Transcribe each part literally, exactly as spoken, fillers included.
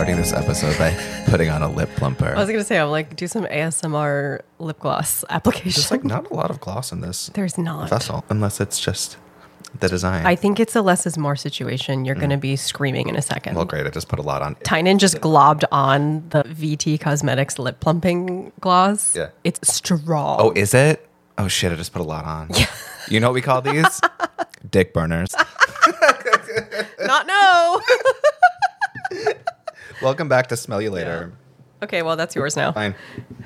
starting this episode by putting on a lip plumper. I was going to say, I'm like, do some A S M R lip gloss application. There's like not a lot of gloss in this There's not. vessel, unless it's just the design. I think it's a less is more situation. You're mm. going to be screaming in a second. Well, great. I just put a lot on. Tynan just globbed on the V T Cosmetics lip plumping gloss. Yeah. It's strong. Oh, is it? Oh, shit. I just put a lot on. Yeah. You know what we call these? Dick burners. Not no. Welcome back to Smell You Later. Yeah. Okay, well, that's yours now. Fine.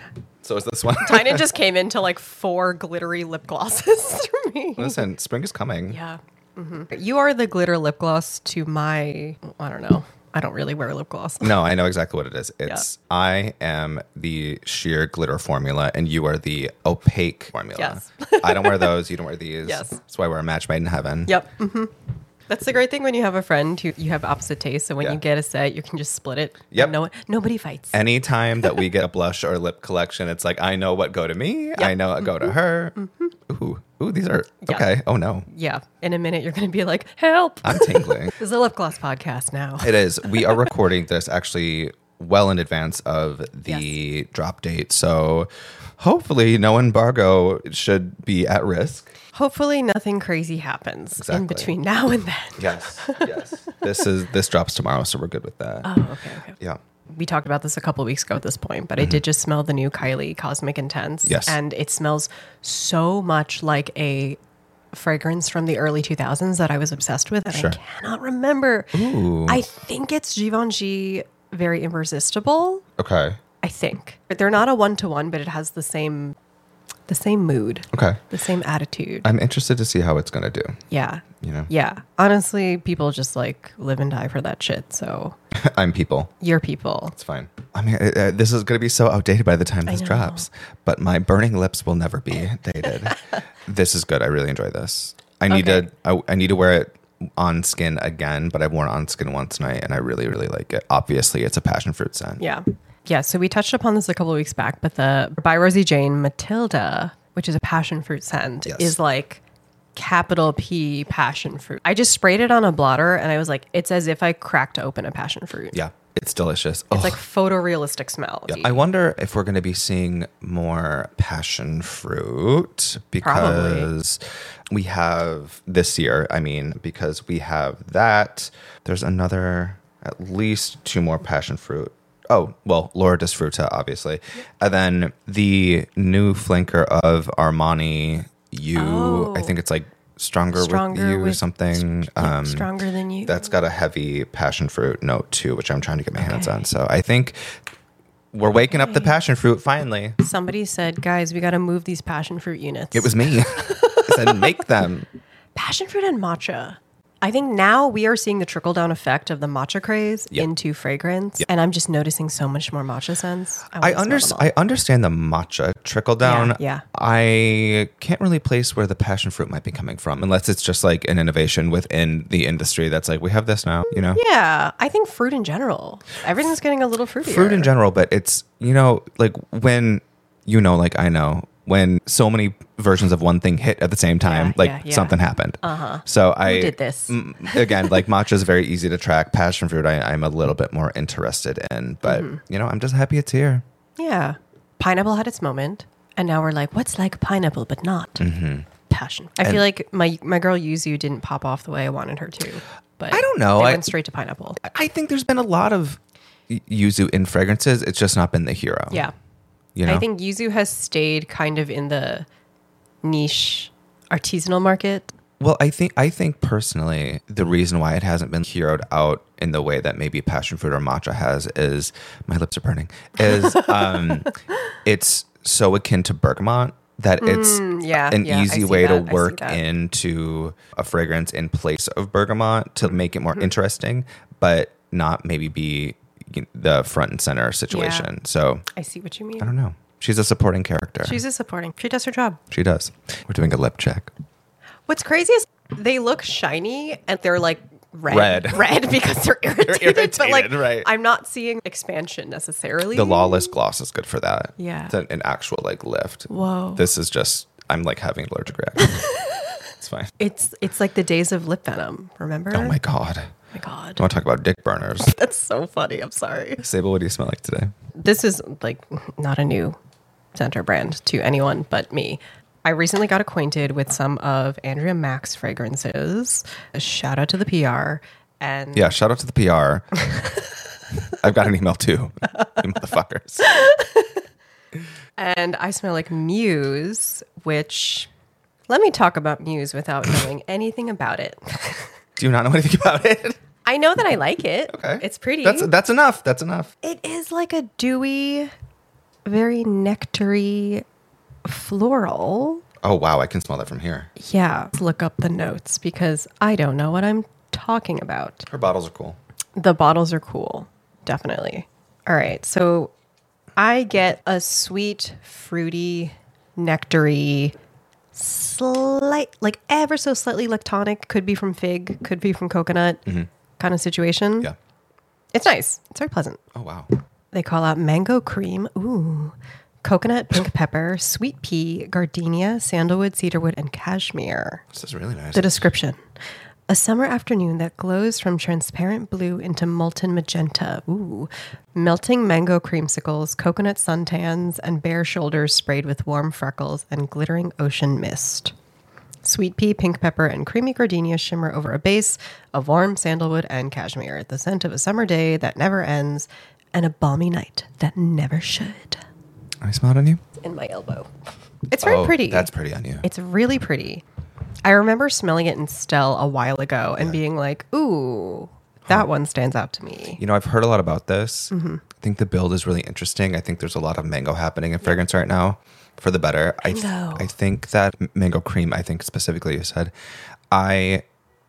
So is this one. Tynan just came into like four glittery lip glosses for me. Listen, spring is coming. Yeah. Mm-hmm. You are the glitter lip gloss to my, I don't know. I don't really wear lip gloss. No, I know exactly what it is. It's yeah. I am the sheer glitter formula and you are the opaque formula. Yes. I don't wear those. You don't wear these. Yes. That's why we're a match made in heaven. Yep. Mm-hmm. That's the great thing when you have a friend who you have opposite tastes. So when yeah. you get a set, you can just split it. Yep. No, nobody fights. Anytime that we get a blush or lip collection, it's like, I know what go to me. Yep. I know what go to her. Mm-hmm. Ooh, ooh, these are, yeah. okay. Oh no. Yeah. In a minute, you're going to be like, help. I'm tingling. This is a lip gloss podcast now. It is. We are recording this actually well in advance of the yes. drop date. So hopefully no embargo should be at risk. Hopefully nothing crazy happens exactly. in between now and then. Yes, yes. This is this drops tomorrow, so we're good with that. Oh, okay, okay. Yeah. We talked about this a couple of weeks ago at this point, but mm-hmm. I did just smell the new Kylie Cosmic Intense. Yes. And it smells so much like a fragrance from the early two thousands that I was obsessed with, and sure. I cannot remember. Ooh. I think it's Givenchy Very Irresistible. Okay. I think. But they're not a one-to-one, but it has the same... the same mood. Okay. The same attitude. I'm interested to see how it's going to do. Yeah. You know? Yeah. Honestly, people just like live and die for that shit. So I'm people. You're people. It's fine. I mean, uh, this is going to be so outdated by the time this drops, but my burning lips will never be dated. This is good. I really enjoy this. I need okay. to, I, I need to wear it on skin again, but I've worn it on skin once tonight and I really, really like it. Obviously it's a passion fruit scent. Yeah. Yeah, so we touched upon this a couple of weeks back, but the by Rosie Jane Matilda, which is a passion fruit scent, yes. is like capital P passion fruit. I just sprayed it on a blotter and I was like, it's as if I cracked open a passion fruit. Yeah, it's delicious. It's Ugh. like photorealistic smell. Yeah. I wonder if we're going to be seeing more passion fruit because Probably. we have this year, I mean, because we have that. There's another, at least two more passion fruit. Oh, well, Lourdes Fruta, obviously. And then the new flanker of Armani You, oh. I think it's like Stronger, Stronger with You with, or something. Um, stronger Than You. That's got a heavy passion fruit note too, which I'm trying to get my okay. hands on. So I think we're waking okay. up the passion fruit finally. Somebody said, guys, we got to move these passion fruit units. It was me. I said, make them. Passion fruit and matcha. I think now we are seeing the trickle-down effect of the matcha craze yep. into fragrance, yep. and I'm just noticing so much more matcha scents. I, I, under- I understand the matcha trickle-down. Yeah, yeah. I can't really place where the passion fruit might be coming from, unless it's just like an innovation within the industry that's like, we have this now, you know? Yeah, I think fruit in general. Everything's getting a little fruitier. Fruit in general, but it's, you know, like when, you know, like I know, when so many versions of one thing hit at the same time, yeah, like yeah, yeah. something happened. Uh-huh. So I Who did this m- again, like matcha is very easy to track. Passion fruit, I, I'm a little bit more interested in, but mm-hmm. you know, I'm just happy it's here. Yeah, pineapple had its moment, and now we're like, what's like pineapple but not mm-hmm. passion? I and feel like my my girl Yuzu didn't pop off the way I wanted her to, but I don't know. They I went straight to pineapple. I think there's been a lot of yuzu in fragrances. It's just not been the hero. Yeah. You know? I think yuzu has stayed kind of in the niche artisanal market. Well, I think I think personally, the reason why it hasn't been heroed out in the way that maybe passion fruit or matcha has is, my lips are burning, is um, it's so akin to bergamot that it's mm, yeah, an yeah, easy way that. to work into a fragrance in place of bergamot to make it more mm-hmm. interesting, but not maybe be the front and center situation. Yeah. So I see what you mean. I don't know. She's a supporting character. She's a supporting. She does her job. She does. We're doing a lip check. What's crazy is they look shiny and they're like red. Red, red because they're irritated. They're irritated, but like, right. I'm not seeing expansion necessarily. The Lawless gloss is good for that. Yeah. It's an, an actual like lift. Whoa. This is just, I'm like having allergic reaction. It's fine. It's it's like the days of lip venom, remember? Oh my God. my God. I want to talk about dick burners. That's so funny. I'm sorry. Sable, what do you smell like today? This is like not a new center brand to anyone but me. I recently got acquainted with some of Andrea Mack's fragrances. A shout out to the P R. And yeah, shout out to the P R. I've got an email too, you motherfuckers. And I smell like Muse, which, let me talk about Muse without knowing anything about it. Do you not know anything about it? I know that I like it. Okay. It's pretty. That's that's enough. That's enough. It is like a dewy, very nectary floral. Oh, wow. I can smell that from here. Yeah. Let's look up the notes because I don't know what I'm talking about. Her bottles are cool. The bottles are cool. Definitely. All right. So I get a sweet, fruity, nectary, slight, like ever so slightly lactonic. Could be from fig, could be from coconut mm-hmm. kind of situation. Yeah. It's nice. It's very pleasant. Oh, wow. They call out mango cream. Ooh. Coconut, pink pepper, sweet pea, gardenia, sandalwood, cedarwood, and cashmere. This is really nice. The description. A summer afternoon that glows from transparent blue into molten magenta. Ooh. Melting mango creamsicles, coconut suntans, and bare shoulders sprayed with warm freckles and glittering ocean mist. Sweet pea, pink pepper, and creamy gardenia shimmer over a base of warm sandalwood and cashmere. The scent of a summer day that never ends and a balmy night that never should. I smell it on you? In my elbow. It's very oh, pretty. That's pretty on you. It's really pretty. I remember smelling it in Stell a while ago and yeah. being like, ooh, that huh. one stands out to me. You know, I've heard a lot about this. Mm-hmm. I think the build is really interesting. I think there's a lot of mango happening in fragrance right now for the better. I, th- I think that mango cream, I think specifically you said, I,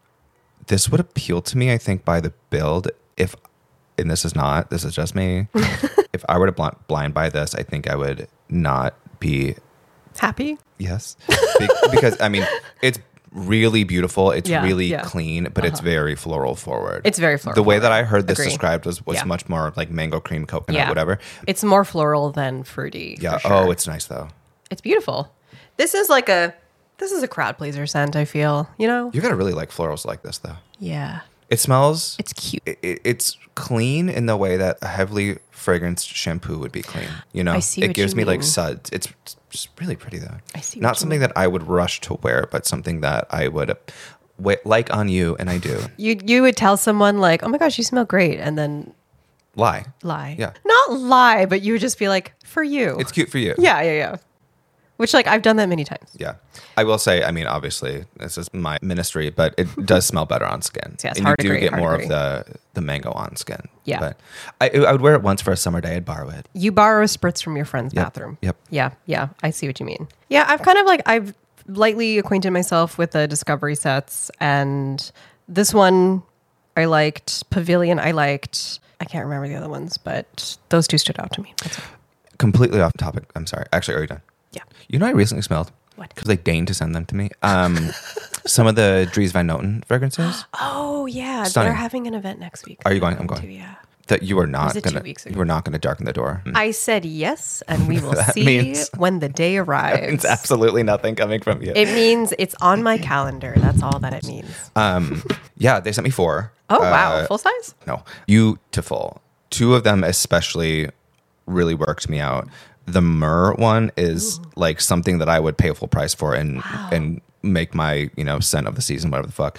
this would appeal to me, I think, by the build. If, and this is not, this is just me. If I were to blind, blind buy this, I think I would not be happy. Yes. Be- because, I mean, it's really beautiful. It's yeah, really yeah. clean, but uh-huh. it's very floral forward. It's very floral The way forward. that I heard this Agree. described was, was yeah. much more like mango cream, coconut, yeah. whatever. It's more floral than fruity. Yeah. For sure. Oh, it's nice though. It's beautiful. This is like a, this is a crowd pleaser scent, I feel, you know? You gotta really like florals like this though. Yeah. It smells. It's cute. It, it, it's clean in the way that a heavily fragranced shampoo would be clean. You know, I see it what gives you me mean. like suds. It's just really pretty though. I see. Not something mean. that I would rush to wear, but something that I would uh, w- like on you, and I do. You you would tell someone like, "Oh my gosh, you smell great," and then lie, lie. Yeah, not lie, but you would just be like, "For you, it's cute for you." Yeah, yeah, yeah. Which, like, I've done that many times. Yeah. I will say, I mean, obviously, this is my ministry, but it does smell better on skin. Yeah, it's and hard you do agree, get hard more agree. of the, the mango on skin. Yeah. But I, I would wear it once for a summer day. I'd borrow it. You borrow spritz from your friend's Yep. bathroom. Yep. Yeah, yeah. I see what you mean. Yeah, I've kind of like, I've lightly acquainted myself with the Discovery sets, and this one I liked. Pavilion I liked. I can't remember the other ones, but those two stood out to me. That's all. Completely off topic. I'm sorry. Actually, are you done? Yeah. You know, I recently smelled. What? Because they deigned to send them to me. Um, some of the Dries Van Noten fragrances. Oh yeah, Stunning. they're having an event next week. Are you going? I'm going. To, yeah. That you are not Was it two gonna. weeks ago? You are not gonna darken the door. I said yes, and we will That see means- when the day arrives. It's absolutely nothing coming from you. It means it's on my calendar. That's all that it means. Um, yeah, they sent me four. Oh wow, Uh, full size? No, beautiful. Two of them especially really worked me out. The myrrh one is Ooh. like something that I would pay a full price for and wow. and make my, you know, scent of the season, whatever the fuck.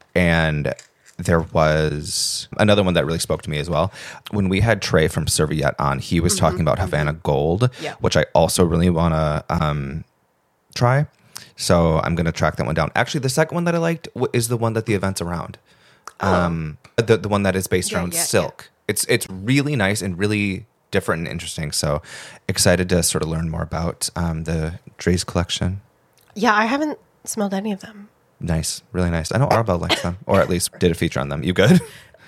And there was another one that really spoke to me as well. When we had Trey from Serviette on, he was mm-hmm, talking about mm-hmm. Havana Gold, yeah. which I also really want to um, try. So I'm going to track that one down. Actually, the second one that I liked w- is the one that the event's around. Oh. Um, the the one that is based yeah, around yeah, silk. Yeah. It's it's really nice and really different and interesting. So excited to sort of learn more about um, the Dre's collection. Yeah, I haven't smelled any of them. Nice, really nice. I know Arabelle likes them, or at least did a feature on them. You good?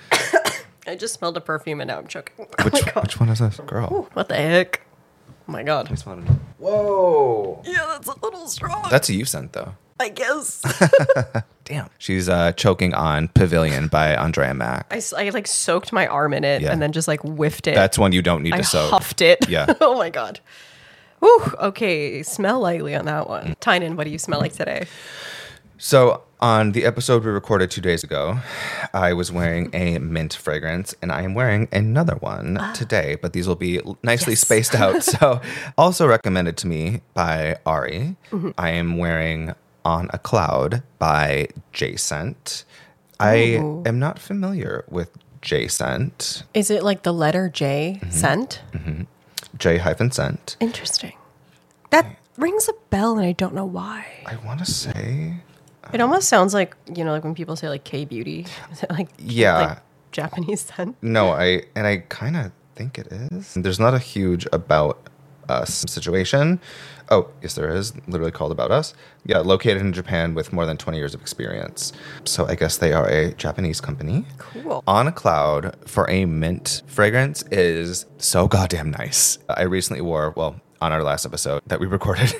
I just smelled a perfume and now I'm choking. Which Oh my God. which one is this, girl? Ooh, what the heck? Oh my God. Whoa. Yeah, that's a little strong. That's a you scent though. I guess. Damn. She's uh, choking on Pavilion by Andrea Mack. I, s- I, like soaked my arm in it Yeah. and then just like whiffed it. That's one you don't need I to soak. huffed it. Yeah. Oh my God. Whew. Okay. Smell lightly on that one. Tynan, what do you smell like today? So On the episode we recorded two days ago, I was wearing a mint fragrance, and I am wearing another one uh, today, but these will be nicely yes. spaced out. So, also recommended to me by Ari. Mm-hmm. I am wearing On a Cloud by J-Scent. I am not familiar with J-Scent. Is it like the letter J, mm-hmm. scent? Mm-hmm. J hyphen scent. Interesting. That I, rings a bell, and I don't know why. I want to say... It almost sounds like, you know, like when people say like K-beauty. Is it like, yeah. like Japanese scent? No, I and I kind of think it is. There's not a huge About Us situation. Oh, yes, there is. Literally called About Us. Yeah, located in Japan with more than twenty years of experience. So I guess they are a Japanese company. Cool. On a Cloud for a mint fragrance is so goddamn nice. I recently wore, well, on our last episode that we recorded,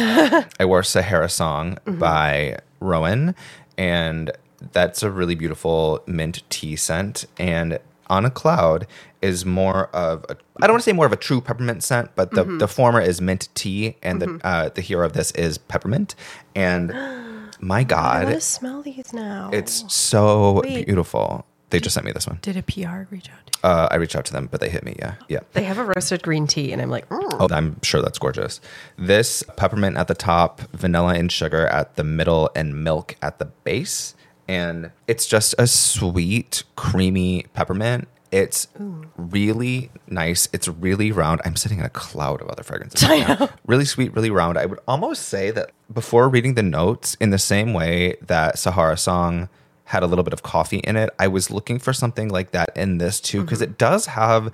I wore Sahara Song mm-hmm. by Rowan, and that's a really beautiful mint tea scent. And On a Cloud is more of a, I don't want to say more of a true peppermint scent, but the, mm-hmm. the former is mint tea, and mm-hmm. the uh, the hero of this is peppermint. And my God, I want to smell these now. It's so Wait. beautiful. They just sent me this one. Did a P R reach out to you? Uh, I reached out to them, but they hit me. Yeah, yeah. They have a roasted green tea, and I'm like, mm. oh, I'm sure that's gorgeous. This peppermint at the top, vanilla and sugar at the middle, and milk at the base. And it's just a sweet, creamy peppermint. It's Ooh. really nice. It's really round. I'm sitting in a cloud of other fragrances right now. Really sweet, really round. I would almost say that before reading the notes, in the same way that Sahara Song had a little bit of coffee in it, I was looking for something like that in this too, because mm-hmm. it does have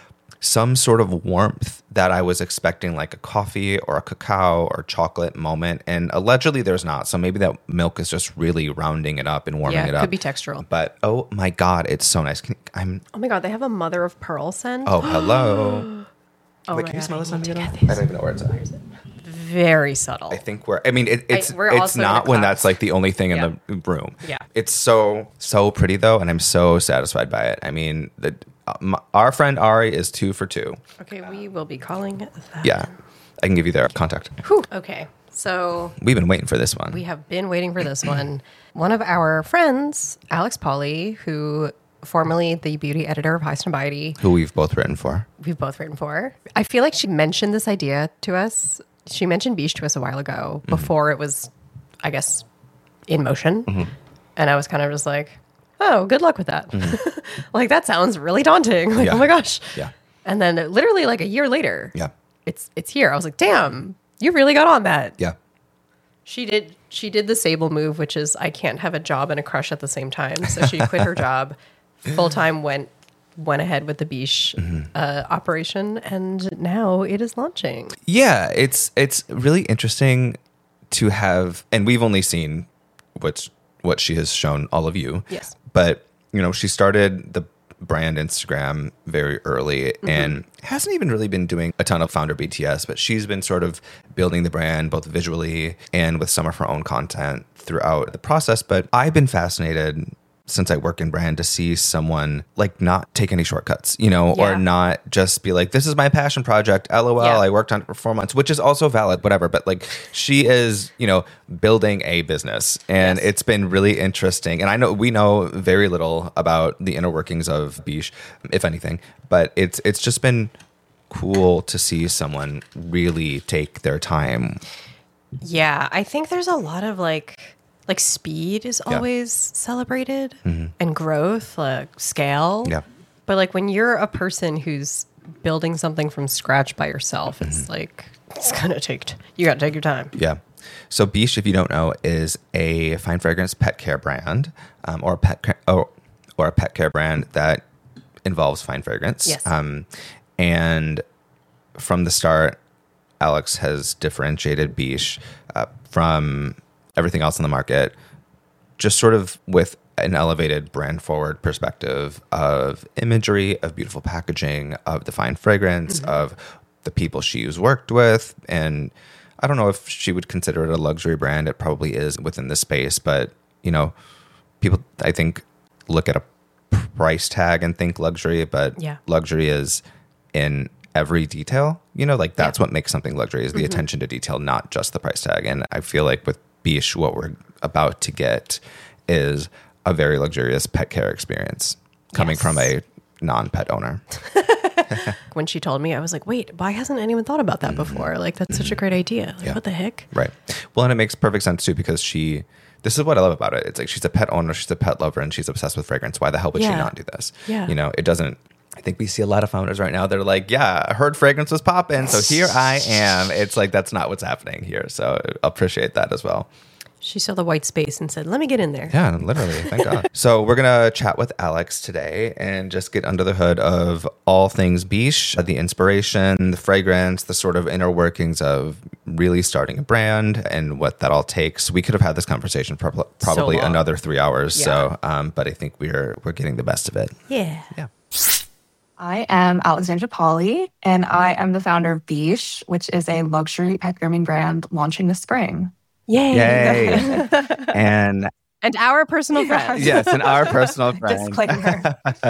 some sort of warmth that I was expecting, like a coffee or a cacao or chocolate moment, and allegedly there's not. So maybe that milk is just really rounding it up and warming yeah, it it up. could be textural. But oh my God, it's so nice. Can, I'm. Oh my God, they have a mother of pearl scent. Oh hello. oh Wait, my can you God, smell this I, on the I don't even know where it's at. Very subtle. I think we're. I mean, it, it's I, we're it's not when that's like the only thing yeah. in the room. Yeah, it's so so pretty though, and I'm so satisfied by it. I mean, the uh, my, our friend Ari is two for two. Okay, we will be calling that. Yeah, I can give you their contact. Whew. Okay, so we've been waiting for this one. We have been waiting for this one. One of our friends, Alex Polly, who formerly the beauty editor of High Snobiety, who we've both written for. We've both written for. I feel like she mentioned this idea to us. She mentioned Biche to us a while ago mm-hmm. before it was, I guess, in motion. Mm-hmm. And I was kind of just like, oh, good luck with that. Mm-hmm. Like, that sounds really daunting. Like, yeah. oh my gosh. Yeah. And then literally like a year later, yeah, it's it's here. I was like, damn, you really got on that. Yeah. She did she did the Sable move, which is I can't have a job and a crush at the same time. So she quit her job, full time went went ahead with the Biche mm-hmm. uh, operation, and now it is launching. Yeah, it's it's really interesting to have, and we've only seen what's what she has shown all of you. Yes, but you know, she started the brand Instagram very early mm-hmm. and hasn't even really been doing a ton of founder B T S, but she's been sort of building the brand both visually and with some of her own content throughout the process. But I've been fascinated since I work in brand to see someone like not take any shortcuts, you know, yeah. or not just be like, this is my passion project. L O L. Yeah. I worked on it for four months, which is also valid, whatever. But like she is, you know, building a business, and yes. it's been really interesting. And I know we know very little about the inner workings of Biche, if anything, but it's, it's just been cool to see someone really take their time. Yeah. I think there's a lot of like, Like speed is always yeah. celebrated mm-hmm. and growth, like scale. Yeah. But like when you're a person who's building something from scratch by yourself, it's mm-hmm. like, it's going to take, t- you got to take your time. Yeah. So Biche, if you don't know, is a fine fragrance pet care brand um, or, a pet ca- or, or a pet care brand that involves fine fragrance. Yes. Um, and from the start, Alex has differentiated Biche uh, from everything else in the market, just sort of with an elevated brand forward perspective of imagery, of beautiful packaging, of the fine fragrance, mm-hmm. of the people she's worked with. And I don't know if she would consider it a luxury brand. It probably is within the space, but you know, people, I think, look at a price tag and think luxury, but yeah. luxury is in every detail, you know, like that's yeah. what makes something luxury is the mm-hmm. attention to detail, not just the price tag. And I feel like with Biche, what we're about to get is a very luxurious pet care experience coming yes. from a non-pet owner. When she told me, I was like, wait, why hasn't anyone thought about that mm-hmm. before? Like, that's mm-hmm. such a great idea. Like, yeah. what the heck? Right. Well, and it makes perfect sense too, because she, this is what I love about it. It's like, she's a pet owner, she's a pet lover, and she's obsessed with fragrance. Why the hell would yeah. she not do this? Yeah. You know, it doesn't, I think we see a lot of founders right now. They're like, yeah, I heard fragrance was popping, so here I am. It's like, that's not what's happening here. So I appreciate that as well. She saw the white space and said, let me get in there. Yeah, literally. Thank God. So we're going to chat with Alex today and just get under the hood of all things Biche, the inspiration, the fragrance, the sort of inner workings of really starting a brand and what that all takes. We could have had this conversation for probably so another three hours. Yeah. So, um, but I think we're we're getting the best of it. Yeah. Yeah. I am Alexandra Polly, and I am the founder of Biche, which is a luxury pet grooming brand launching this spring. Yay. Yay. and and our personal friend. Yes, and our personal friend. Disclaimer.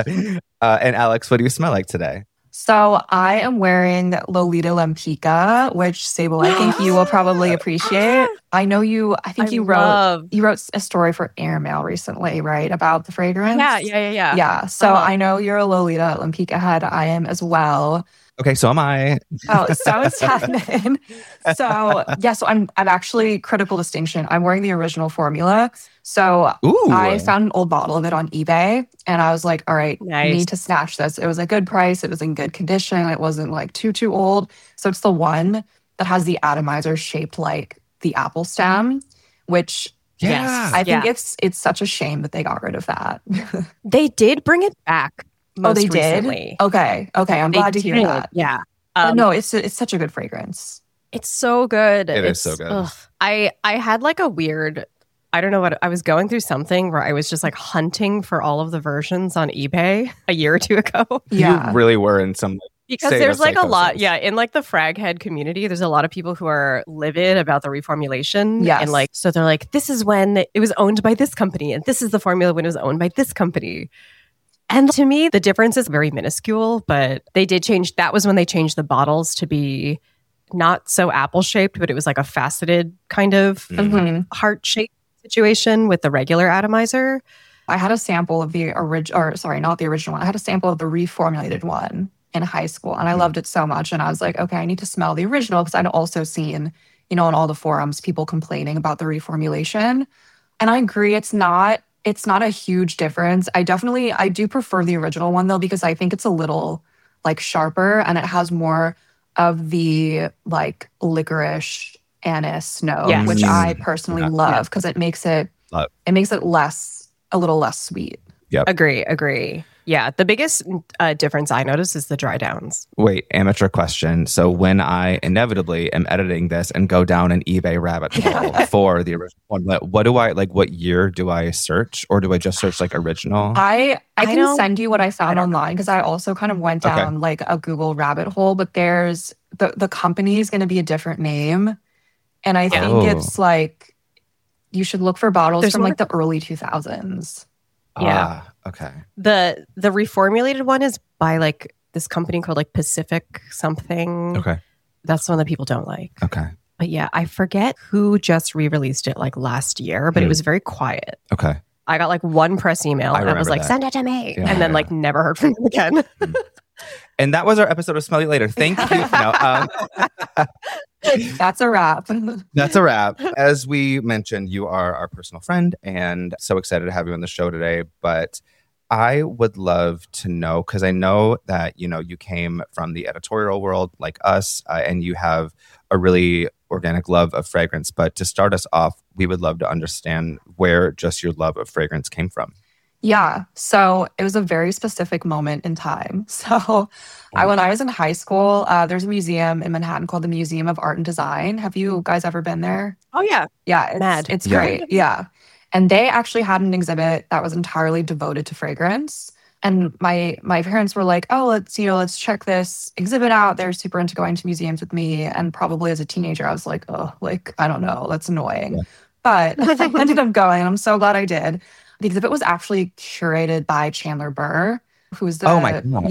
uh, and Alex, what do you smell like today? So I am wearing Lolita Lempicka, which Sable, I think you will probably appreciate. I know you, I think I you love. wrote you wrote a story for Airmail recently, right? About the fragrance. Yeah, yeah, yeah, yeah. Yeah. So uh-huh. I know you're a Lolita Lempicka head. I am as well. Okay, so am I. Oh, so is Tevin. So yeah, so I'm I'm actually critical distinction. I'm wearing the original formula. So Ooh. I found an old bottle of it on eBay, and I was like, all right, nice. I need to snatch this. It was a good price. It was in good condition. It wasn't like too too old. So it's the one that has the atomizer shaped like the apple stem, which yeah. yes, I think yeah. it's it's such a shame that they got rid of that. They did bring it back. Oh, they recently. did? Okay. Okay. I'm they glad to hear did. that. Yeah. Um, no, it's it's such a good fragrance. It's so good. It it's, is so good. Ugh. I, I had like a weird, I don't know what, I was going through something where I was just like hunting for all of the versions on eBay a year or two ago. Yeah. You really were in some... Because there's like psychosis. a lot, yeah, in like the fraghead community, there's a lot of people who are livid about the reformulation. Yes. And like, so they're like, this is when it was owned by this company, and this is the formula when it was owned by this company. And to me, the difference is very minuscule, but they did change. That was when they changed the bottles to be not so apple shaped, but it was like a faceted kind of mm-hmm. heart shaped situation with the regular atomizer. I had a sample of the original, or sorry, not the original one. I had a sample of the reformulated one in high school, and I mm-hmm. loved it so much. And I was like, okay, I need to smell the original, because I'd also seen, you know, on all the forums, people complaining about the reformulation. And I agree, it's not. It's not a huge difference. I definitely, I do prefer the original one though, because I think it's a little like sharper, and it has more of the like licorice anise note, yes. which I personally yeah. love, because it makes it, love. it makes it less, a little less sweet. Yep. Agree, agree. Yeah, the biggest uh, difference I notice is the dry downs. Wait, amateur question. So when I inevitably am editing this and go down an eBay rabbit hole for the original one, what do I, like, what year do I search? Or do I just search like original? I, I, I can send you what I found I online, because I also kind of went down okay. like a Google rabbit hole, but there's, the, the company is going to be a different name. And I think oh. it's like, you should look for bottles There's from more- like the early two thousands. Yeah. Ah, okay. The the reformulated one is by like this company called like Pacific something. Okay. That's the one that people don't like. Okay. But yeah, I forget who just re-released it like last year, but hmm. it was very quiet. Okay. I got like one press email I and I was like, that. send it to me. Yeah, and then yeah. like never heard from them again. And that was our episode of Smell You Later. Thank you. No, um, That's a wrap. That's a wrap. As we mentioned, you are our personal friend, and so excited to have you on the show today. But I would love to know, because I know that, you know, you came from the editorial world like us, uh, and you have a really organic love of fragrance. But to start us off, we would love to understand where just your love of fragrance came from. Yeah. So it was a very specific moment in time. So I, when I was in high school, uh, there's a museum in Manhattan called the Museum of Art and Design. Have you guys ever been there? Oh, yeah. Yeah. It's, Mad. It's Yeah. great. Yeah. And they actually had an exhibit that was entirely devoted to fragrance. And my my parents were like, oh, let's, you know, let's check this exhibit out. They're super into going to museums with me. And probably as a teenager, I was like, oh, like, I don't know. That's annoying. Yeah. But I ended up going. I'm so glad I did. The exhibit was actually curated by Chandler Burr, who's the Oh my God. yeah,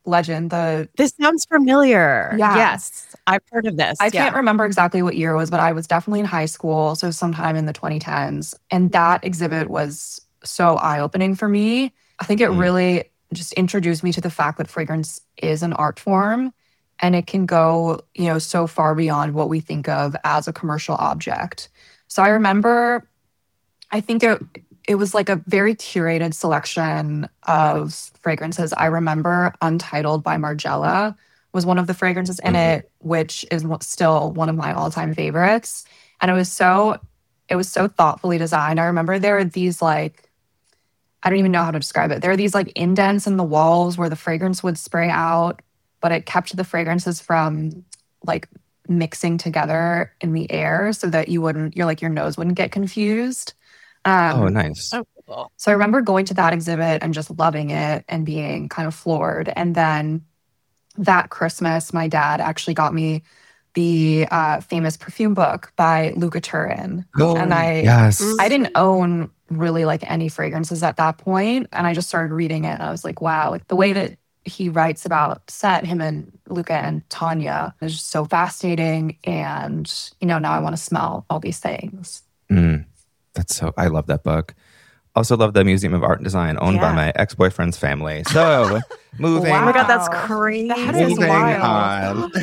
Legend. The This sounds familiar. Yeah. Yes, I've heard of this. I yeah. can't remember exactly what year it was, but I was definitely in high school, so sometime in the twenty tens. And that exhibit was so eye-opening for me. I think it Mm. really just introduced me to the fact that fragrance is an art form, and it can go, you know, so far beyond what we think of as a commercial object. So I remember, I think it it was like a very curated selection of fragrances. I remember Untitled by Margiela was one of the fragrances in Mhm. it, which is w- still one of my all-time favorites. And it was so it was so thoughtfully designed. I remember there were these like, I don't even know how to describe it. There are these like indents in the walls where the fragrance would spray out, but it kept the fragrances from like mixing together in the air so that you wouldn't, you're like your nose wouldn't get confused. Um, Oh, nice. Oh, cool. so I remember going to that exhibit and just loving it and being kind of floored. And then that Christmas, my dad actually got me the uh, famous perfume book by Luca Turin. Oh, and I, yes. I didn't own really like any fragrances at that point, and I just started reading it. And I was like, wow, like the way that he writes about Set, him and Luca and Tanya is just so fascinating. And you know, now I want to smell all these things. Mm. That's so, I love that book. Also love the Museum of Art and Design owned by Yeah. my ex-boyfriend's family. So moving, Wow. Oh my God, that's crazy. That is moving wild.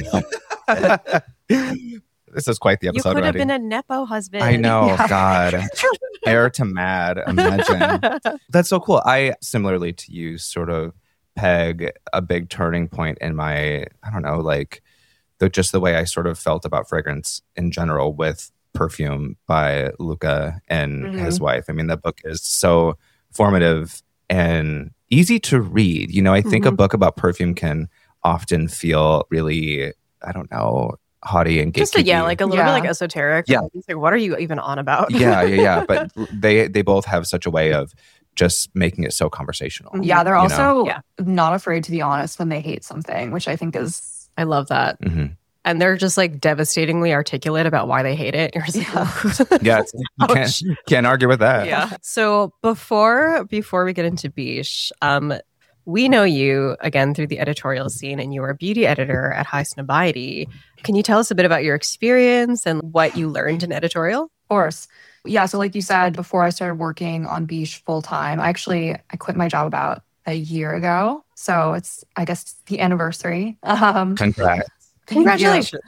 on. This is quite the You episode could have already. been a Nepo husband. I know, Yeah. God. Heir to mad, imagine. That's so cool. I, similarly to you, sort of peg a big turning point in my, I don't know, like the, just the way I sort of felt about fragrance in general with Perfume by Luca and Mhm. his wife. I mean, that book is so formative and easy to read. You know, I think a Mhm. book about perfume can often feel really, I don't know, haughty and gatekeepy. Just a, yeah, like a little Yeah. bit like esoteric. Yeah. It's like, what are you even on about? yeah, yeah, yeah. But they they both have such a way of just making it so conversational. Yeah, they're You also Yeah. not afraid to be honest when they hate something, which I think is I love that. hmm And they're just like devastatingly articulate about why they hate it. You're just like, Yeah, it's- you can't, can't argue with that. yeah. So before before we get into Biche, um, we know you again through the editorial scene, and you are a beauty editor at High Snobiety. Can you tell us a bit about your experience and what you learned in editorial? Of course. Yeah, so like you said, before I started working on Biche full time, I actually I quit my job about a year ago. So it's I guess the anniversary. Um Congrats. thank you. Congratulations.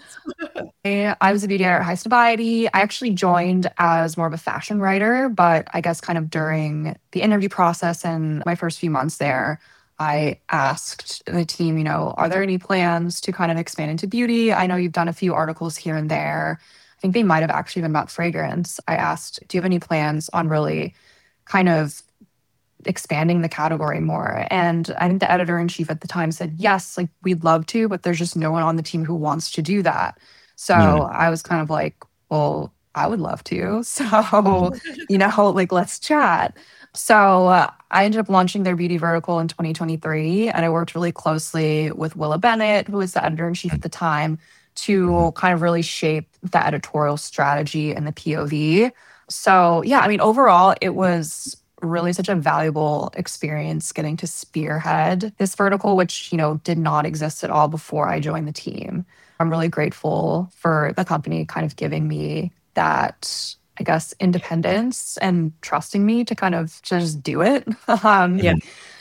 I I was a beauty editor at High Snobiety. I actually joined as more of a fashion writer, but I guess kind of during the interview process and my first few months there, I asked the team, you know, are there any plans to kind of expand into beauty? I know you've done a few articles here and there. I think they might have actually been about fragrance. I asked, do you have any plans on really kind of expanding the category more? And I think the editor in chief at the time said, yes, like we'd love to, but there's just no one on the team who wants to do that. So Mm. I was kind of like, well, I would love to. So, you know, like let's chat. So uh, I ended up launching their beauty vertical in twenty twenty-three. And I worked really closely with Willa Bennett, who was the editor in chief at the time, to kind of really shape the editorial strategy and the P O V. So, yeah, I mean, overall, it was really such a valuable experience getting to spearhead this vertical, which, you know, did not exist at all before I joined the team. I'm really grateful for the company kind of giving me that, I guess, independence and trusting me to kind of just do it. um, Yeah.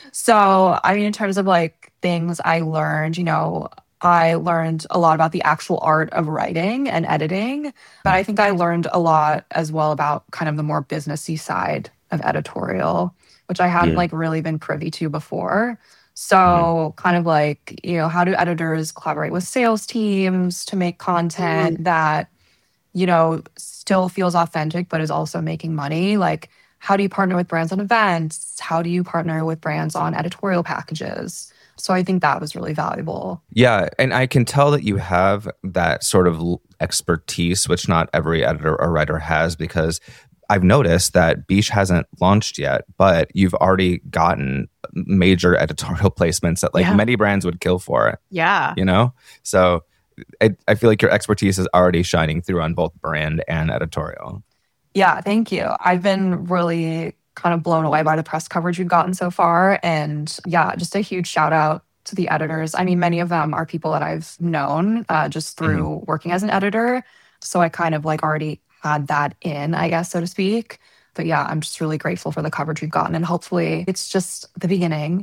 So, I mean, in terms of like things I learned, you know, I learned a lot about the actual art of writing and editing, but I think I learned a lot as well about kind of the more businessy side of editorial, which I hadn't Yeah. like really been privy to before. So kind of like, you know, how do editors collaborate with sales teams to make content that, you know, still feels authentic, but is also making money? Like, how do you partner with brands on events? How do you partner with brands on editorial packages? So I think that was really valuable. Yeah, and I can tell that you have that sort of l- expertise, which not every editor or writer has, because I've noticed that Biche hasn't launched yet, but you've already gotten major editorial placements that like Yeah. many brands would kill for it, Yeah. you know? So I, I feel like your expertise is already shining through on both brand and editorial. Yeah, thank you. I've been really kind of blown away by the press coverage we've gotten so far. And yeah, just a huge shout out to the editors. I mean, many of them are people that I've known uh, just through mm-hmm. working as an editor. So I kind of like already had that in, I guess, so to speak. But yeah, I'm just really grateful for the coverage we've gotten. And hopefully it's just the beginning.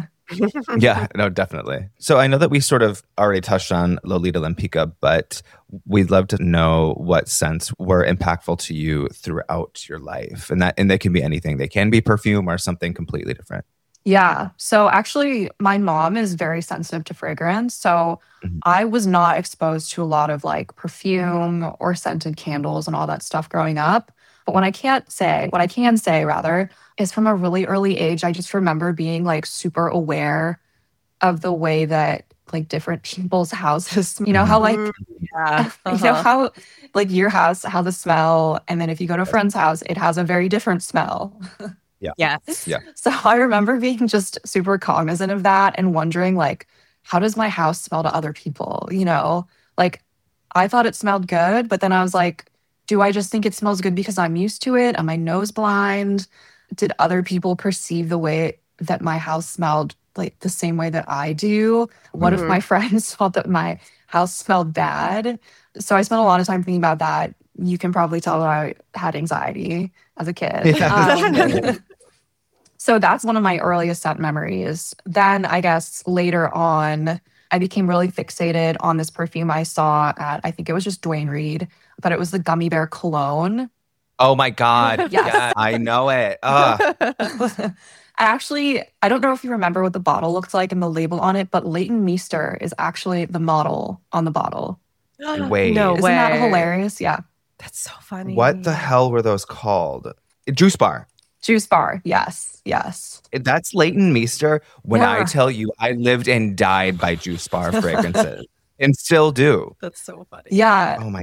Yeah, no, definitely. So I know that we sort of already touched on Lolita Lempicka, but we'd love to know what scents were impactful to you throughout your life. And that and they can be anything. They can be perfume or something completely different. Yeah. So actually, my mom is very sensitive to fragrance. So mm-hmm. I was not exposed to a lot of like perfume or scented candles and all that stuff growing up. But what I can't say, what I can say rather, is from a really early age, I just remember being like super aware of the way that like different people's houses, you know, how like, yeah. uh-huh. you know, how like your house, how the smell. And then if you go to a friend's house, it has a very different smell. Yeah. Yes. Yeah. So I remember being just super cognizant of that and wondering like, how does my house smell to other people? You know, like I thought it smelled good, but then I was like, do I just think it smells good because I'm used to it? Am I nose blind? Did other people perceive the way that my house smelled like the same way that I do? What mm-hmm. if my friends thought that my house smelled bad? So I spent a lot of time thinking about that. You can probably tell that I had anxiety as a kid. Yeah. Um, so that's one of my earliest scent memories. Then I guess later on, I became really fixated on this perfume I saw at, I think it was just Duane Reade, but it was the Gummy Bear Cologne. Oh my God. Yes. Yeah, I know it. I actually, I don't know if you remember what the bottle looks like and the label on it, but Leighton Meester is actually the model on the bottle. Wait. No Isn't way. that hilarious? Yeah. That's so funny. What the hell were those called? Juice Bar. Juice Bar. Yes. Yes. That's Leighton Meester. When yeah. I tell you, I lived and died by Juice Bar fragrances and still do. That's so funny. Yeah. Oh my.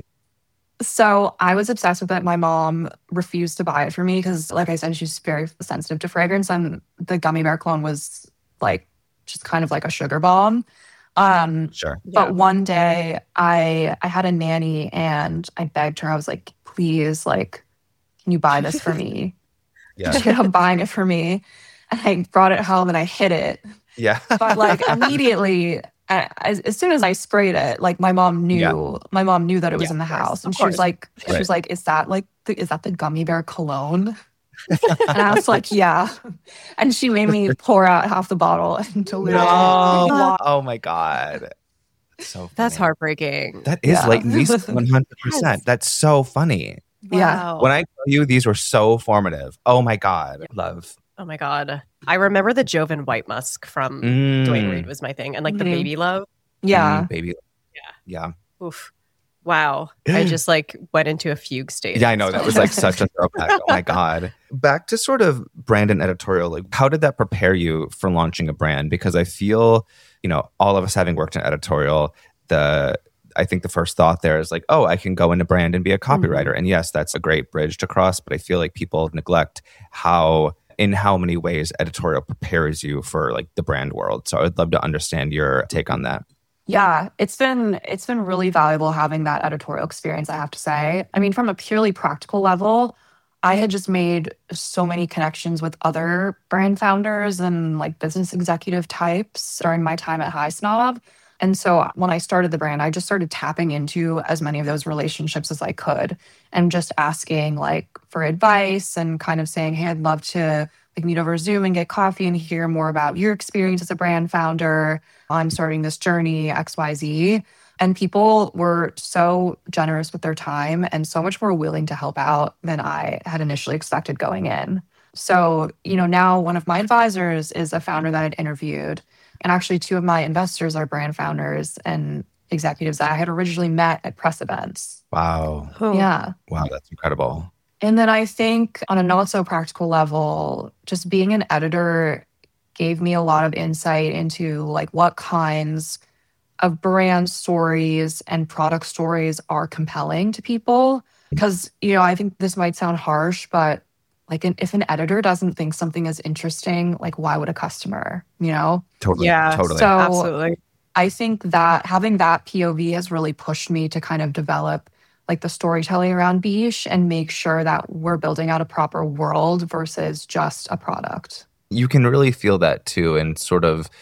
So I was obsessed with it. My mom refused to buy it for me because, like I said, she's very sensitive to fragrance. And the Gummy Bear Cologne was like just kind of like a sugar bomb. Um, sure. But yeah. one day I I had a nanny and I begged her. I was like, please, like, can you buy this for me? Yeah. She ended up buying it for me. And I brought it home and I hid it. Yeah. But like immediately, as, as soon as I sprayed it, like my mom knew, yeah. my mom knew that it was yeah, in the house. And of she was course. like, right. she was like, is that like, the, is that the Gummy Bear Cologne? And I was like, yeah. And she made me pour out half the bottle and dilute no. it. Oh my God. So funny. That's heartbreaking. That is yeah. Leighton Meester, one hundred percent. Yes. That's so funny. Yeah. When I tell you these were so formative. Oh my God. Yeah. Love. Oh my God. I remember the Joven White Musk from Mm. Duane Reade was my thing. And like the Mhm. Baby Love. Yeah. Mm, baby. Yeah. Yeah. Oof. Wow. I just like went into a fugue state. Yeah, I know. That was like such a throwback. Oh my God. Back to sort of brand and editorial, like how did that prepare you for launching a brand? Because I feel, you know, all of us having worked in editorial, the I think the first thought there is like, oh, I can go into brand and be a copywriter. Mm-hmm. And yes, that's a great bridge to cross. But I feel like people neglect how, in how many ways editorial prepares you for like the brand world. So I would love to understand your take on that. Yeah, it's been it's been really valuable having that editorial experience, I have to say. I mean, from a purely practical level, I had just made so many connections with other brand founders and like business executive types during my time at Highsnob. And so when I started the brand, I just started tapping into as many of those relationships as I could and just asking like for advice and kind of saying, hey, I'd love to like meet over Zoom and get coffee and hear more about your experience as a brand founder. I'm starting this journey, X Y Z. And people were so generous with their time and so much more willing to help out than I had initially expected going in. So, you know, now one of my advisors is a founder that I'd interviewed. And actually, two of my investors are brand founders and executives that I had originally met at press events. Wow. Oh. Yeah. Wow, that's incredible. And then I think on a not so practical level, just being an editor gave me a lot of insight into like what kinds of brand stories and product stories are compelling to people. Because, you know, I think this might sound harsh, but like an, if an editor doesn't think something is interesting, like why would a customer, you know? Totally. Yeah. Totally. So Absolutely. I think that having that P O V has really pushed me to kind of develop like the storytelling around Biche and make sure that we're building out a proper world versus just a product. You can really feel that too. And sort of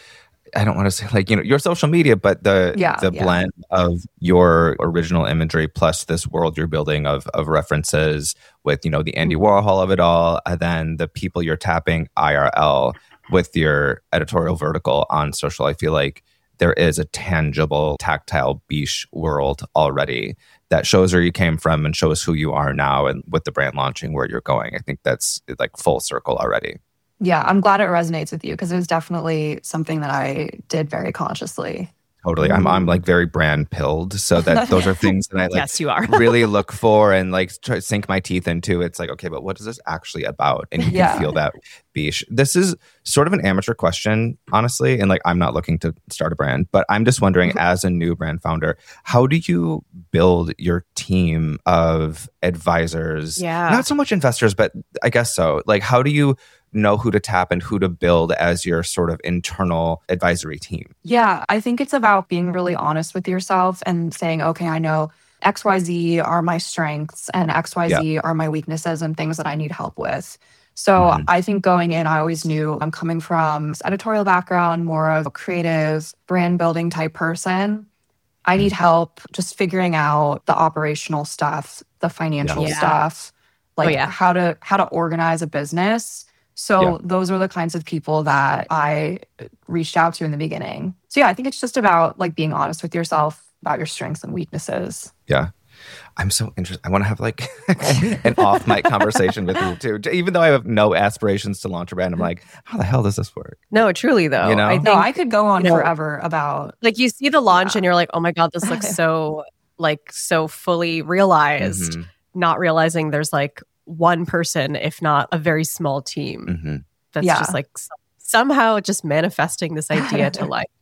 I don't want to say like, you know, your social media, but the Yeah, the yeah. blend of your original imagery plus this world you're building of of references with, you know, the Andy Warhol of it all, and then the people you're tapping I R L with your editorial vertical on social. I feel like there is a tangible, tactile Biche world already that shows where you came from and shows who you are now, and with the brand launching where you're going. I think that's like full circle already. Yeah, I'm glad it resonates with you because it was definitely something that I did very consciously. Totally. I'm I'm like very brand pilled. So that those are things that I like Yes, you are. really look for and like try to sink my teeth into. It's like, okay, but what is this actually about? And you Yeah. can feel that Biche. This is sort of an amateur question, honestly. And like, I'm not looking to start a brand, but I'm just wondering, as a new brand founder, how do you build your team of advisors? Yeah. Not so much investors, but I guess so. Like, how do you know who to tap and who to build as your sort of internal advisory team? Yeah, I think it's about being really honest with yourself and saying, okay, I know X Y Z are my strengths and X Y Z Yeah. are my weaknesses and things that I need help with. So Mhm. I think going in, I always knew I'm coming from this editorial background, more of a creative brand building type person. I need help just figuring out the operational stuff, the financial Yeah. stuff, like yeah. how to how to organize a business. So Yeah. those are the kinds of people that I reached out to in the beginning. So yeah, I think it's just about like being honest with yourself about your strengths and weaknesses. Yeah. I'm so interested. I want to have like an off mic conversation with you too. Even though I have no aspirations to launch a brand, I'm like, how the hell does this work? No, truly though. You know? I No, think I could go on you know, forever about like you see the launch Yeah. and you're like, oh my God, this looks so like so fully realized, Mhm. not realizing there's like one person, if not a very small team. Mhm. That's Yeah. just like s- somehow just manifesting this idea to life.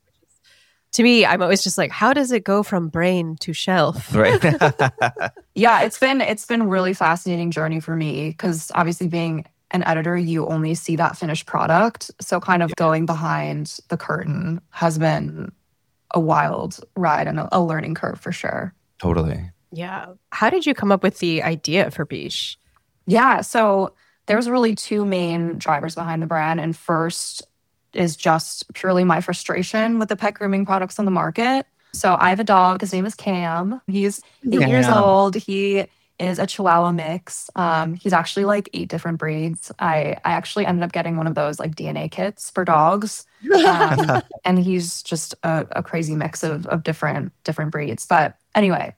To me, I'm always just like, how does it go from brain to shelf? Right. Yeah, it's been it's been really fascinating journey for me because obviously being an editor, you only see that finished product. So kind of going behind the curtain has been a wild ride and a, a learning curve for sure. Totally. Yeah. How did you come up with the idea for Biche? Yeah, so there's really two main drivers behind the brand. And first is just purely my frustration with the pet grooming products on the market. So I have a dog. His name is Cam. He's eight Cam. years old. He is a Chihuahua mix. Um, he's actually like eight different breeds. I, I actually ended up getting one of those like D N A kits for dogs. Um, and he's just a, a crazy mix of, of different different breeds. But anyway,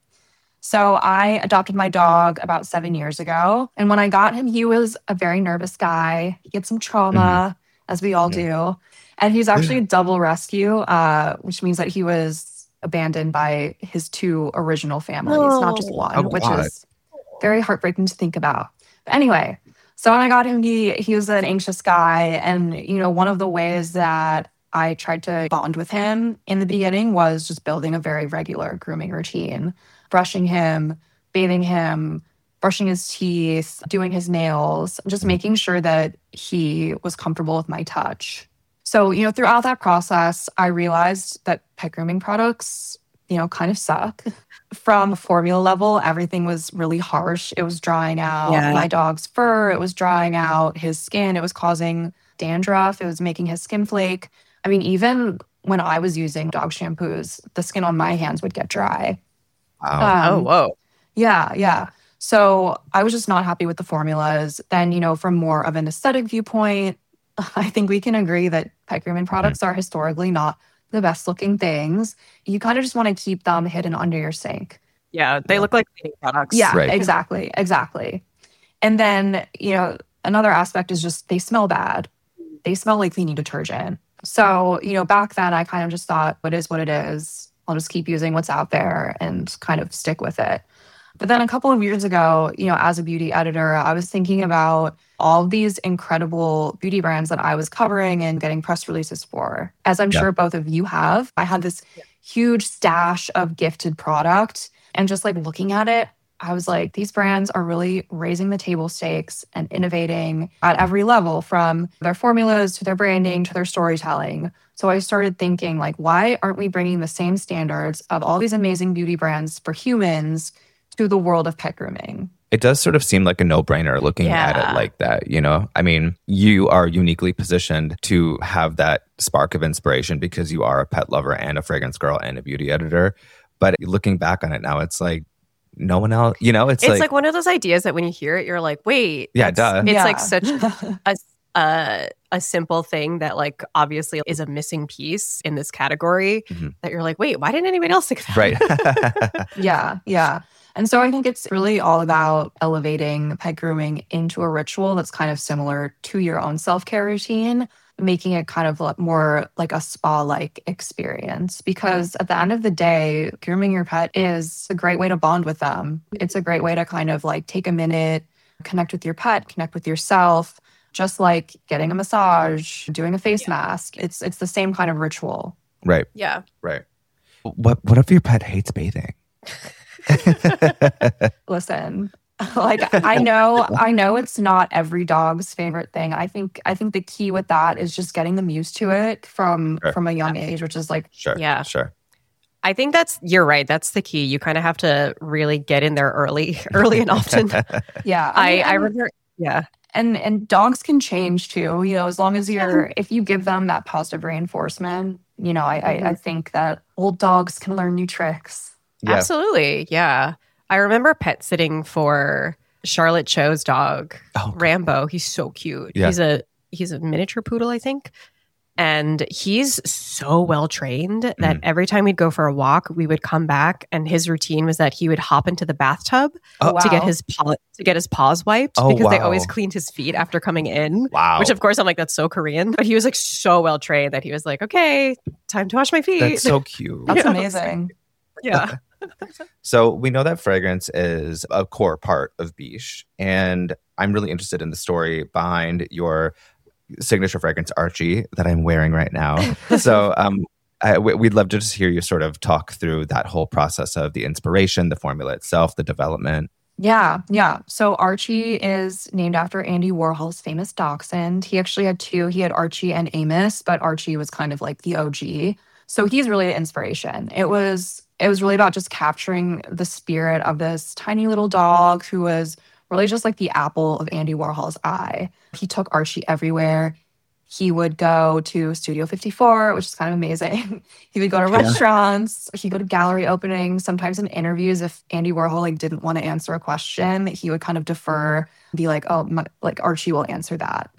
so I adopted my dog about seven years ago. And when I got him, he was a very nervous guy. He had some trauma, as we all do. And he's actually a double rescue, uh, which means that he was abandoned by his two original families, not just No. one, Oh, which God. is very heartbreaking to think about. But anyway, so when I got him, he he was an anxious guy. And, you know, one of the ways that I tried to bond with him in the beginning was just building a very regular grooming routine, brushing him, bathing him, brushing his teeth, doing his nails, just making sure that he was comfortable with my touch. So, you know, throughout that process, I realized that pet grooming products, you know, kind of suck. From a formula level, everything was really harsh. It was drying out Yeah. my dog's fur. It was drying out his skin. It was causing dandruff. It was making his skin flake. I mean, even when I was using dog shampoos, the skin on my hands would get dry. Wow. Oh, Um, whoa. Yeah, yeah. So I was just not happy with the formulas. Then, you know, from more of an aesthetic viewpoint, I think we can agree that pet grooming products are historically not the best looking things. You kind of just want to keep them hidden under your sink. Yeah. They Yeah. look like cleaning products. Yeah, Right. exactly. Exactly. And then, you know, another aspect is just they smell bad. They smell like cleaning detergent. So, you know, back then I kind of just thought, what is what it is. I'll just keep using what's out there and kind of stick with it. But then a couple of years ago, you know, as a beauty editor, I was thinking about all of these incredible beauty brands that I was covering and getting press releases for. As I'm Yeah. sure both of you have, I had this huge stash of gifted product. And just like looking at it, I was like, these brands are really raising the table stakes and innovating at every level, from their formulas to their branding to their storytelling. So I started thinking, like, why aren't we bringing the same standards of all these amazing beauty brands for humans to the world of pet grooming? It does sort of seem like a no-brainer looking Yeah. at it like that, you know? I mean, you are uniquely positioned to have that spark of inspiration because you are a pet lover and a fragrance girl and a beauty editor. But looking back on it now, it's like no one else, you know, it's, It's like, like one of those ideas that when you hear it, you're like, wait. Yeah, that's- duh. It's Yeah. like such a, a, a simple thing that like obviously is a missing piece in this category Mhm. that you're like, wait, why didn't anybody else think of that? right. Yeah, yeah. And so I think it's really all about elevating pet grooming into a ritual that's kind of similar to your own self-care routine, making it kind of like more like a spa-like experience. Because at the end of the day, grooming your pet is a great way to bond with them. It's a great way to kind of like take a minute, connect with your pet, connect with yourself, just like getting a massage, doing a face mask. It's it's the same kind of ritual. right. Yeah. Right. What, what if your pet hates bathing? Listen, like I know, I know it's not every dog's favorite thing. I think, I think the key with that is just getting them used to it from Sure. from a young age, which is like, Sure. Yeah. Sure. I think that's, you're right. That's the key. You kind of have to really get in there early, early and often. yeah. I, mean, I and- remember, yeah. and and dogs can change too. You know, as long as you're, if you give them that positive reinforcement, you know, I I, I think that old dogs can learn new tricks. Yeah. Absolutely. Yeah. I remember pet sitting for Charlotte Cho's dog, Oh, Rambo. He's so cute. Yeah. He's a he's a miniature poodle, I think. And he's so well trained that Mhm. every time we'd go for a walk, we would come back and his routine was that he would hop into the bathtub Oh, to get wow. his paw, to get his paws wiped Oh, because they wow. always cleaned his feet after coming in. Wow. Which of course I'm like, that's so Korean. But he was like so well trained that he was like, okay, time to wash my feet. That's so cute. That's Yeah. amazing. yeah. So we know that fragrance is a core part of Biche, and I'm really interested in the story behind your signature fragrance, Archie, that I'm wearing right now. So um, I, we- we'd love to just hear you sort of talk through that whole process of the inspiration, the formula itself, the development. Yeah, yeah. So Archie is named after Andy Warhol's famous dachshund. He actually had two. He had Archie and Amos, but Archie was kind of like the O G. So he's really the inspiration. It was it was really about just capturing the spirit of this tiny little dog who was really just like the apple of Andy Warhol's eye. He took Archie everywhere. He would go to Studio fifty-four, which is kind of amazing. He would go to Yeah. restaurants. He'd go to gallery openings. Sometimes in interviews, if Andy Warhol like didn't want to answer a question, he would kind of defer, be like, "Oh, my, like Archie will answer that."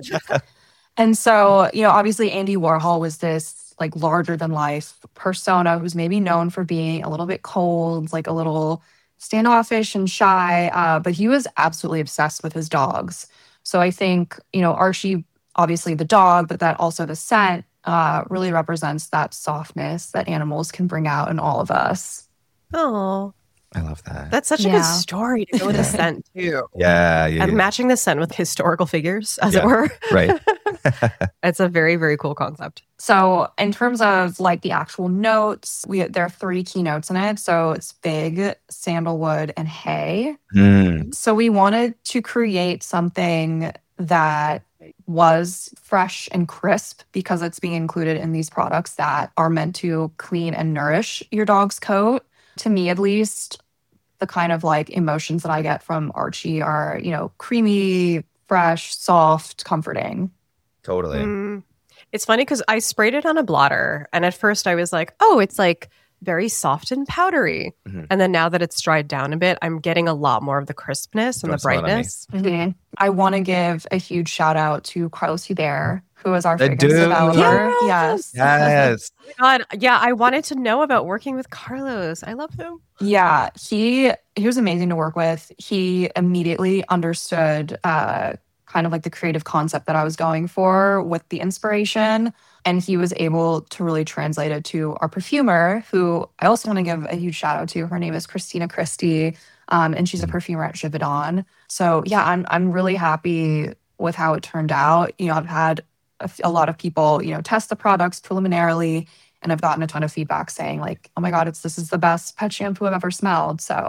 And so, you know, obviously Andy Warhol was this like larger than life persona who's maybe known for being a little bit cold, like a little standoffish and shy, uh, but he was absolutely obsessed with his dogs. So I think, you know, Archie, obviously the dog, but that also the scent uh, really represents that softness that animals can bring out in all of us. Oh, I love that. that's such a Yeah. good story to go with the scent too. yeah, yeah, And yeah. matching the scent with historical figures, as Yeah. it were. Right. It's a very, very cool concept. So in terms of like the actual notes, we there are three key notes in it. So it's fig, sandalwood, and hay. Mm. So we wanted to create something that was fresh and crisp because it's being included in these products that are meant to clean and nourish your dog's coat. To me, at least, the kind of like emotions that I get from Archie are, you know, creamy, fresh, soft, comforting. Totally. Mm. It's funny because I sprayed it on a blotter, and at first I was like, "Oh, it's like very soft and powdery." Mhm. And then now that it's dried down a bit, I'm getting a lot more of the crispness and Don't the smell it on me. brightness. Mm-hmm. I want to give a huge shout out to Carlos Hubert, who is our The fragrance dude. developer. Yes. Yes. Yes. God, yeah, I wanted to know about working with Carlos. I love him. Yeah, he he was amazing to work with. He immediately understood uh, kind of like the creative concept that I was going for with the inspiration, and he was able to really translate it to our perfumer, who I also want to give a huge shout out to. Her name is Christina Christie, um, and she's a perfumer at Givaudan. So yeah, I'm I'm really happy with how it turned out. You know, I've had a, f- a lot of people, you know, test the products preliminarily, and I've gotten a ton of feedback saying like, "Oh my God, it's this is the best pet shampoo I've ever smelled." So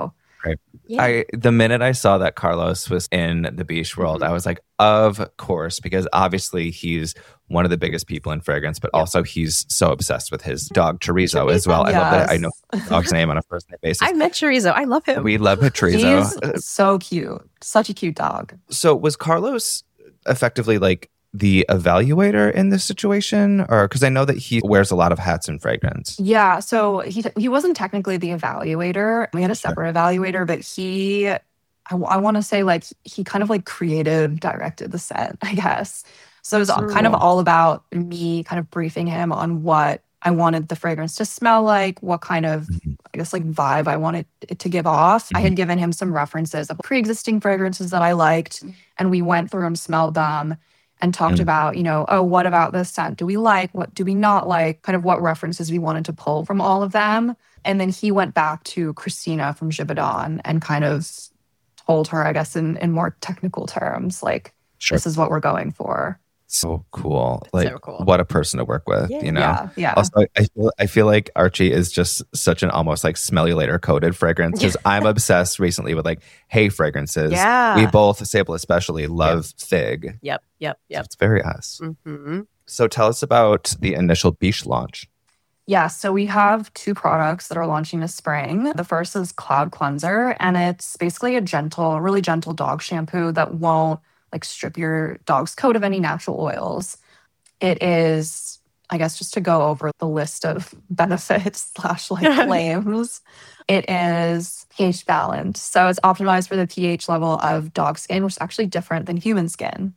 Right. Yeah. I the minute I saw that Carlos was in the Biche world, Mhm. I was like, of course, because obviously he's one of the biggest people in fragrance, but Yep. also he's so obsessed with his dog Chorizo as well. I love that. I know Yes. his dog's name on a first name basis. I met Chorizo. I love him. We love Chorizo. He's so cute. Such a cute dog. So was Carlos effectively like the evaluator in this situation? Or because I know that he wears a lot of hats in fragrance. Yeah, so he he wasn't technically the evaluator. We had a separate evaluator, but he, I, I want to say like he kind of like creative directed the set, I guess. So it was That's kind of cool. all about me kind of briefing him on what I wanted the fragrance to smell like, what kind of, Mhm. I guess, like vibe I wanted it to give off. I Mhm. had given him some references of pre-existing fragrances that I liked, and we went through and smelled them and talked Mm. about, you know, oh, what about this scent? Do we like? What do we not like? Kind of what references we wanted to pull from all of them. And then he went back to Christina from Givaudan and kind of told her, I guess, in, in more technical terms, like, Sure. this is what we're going for. So cool. That's Like so cool. what a person to work with, Yeah. you know? Yeah, yeah. Also, I feel, I feel like Archie is just such an almost like smelly later coated fragrance because I'm obsessed recently with like hay fragrances. Yeah. We both, Sable especially, love Fig. Yep. Yep. Yep. It's very us. Mm-hmm. So tell us about the initial Biche launch. Yeah, so we have two products that are launching this spring. The first is Cloud Cleanser, and it's basically a gentle, really gentle dog shampoo that won't like strip your dog's coat of any natural oils. It is, I guess, just to go over the list of benefits slash like claims. It is pH balanced. So it's optimized for the pH level of dog skin, which is actually different than human skin.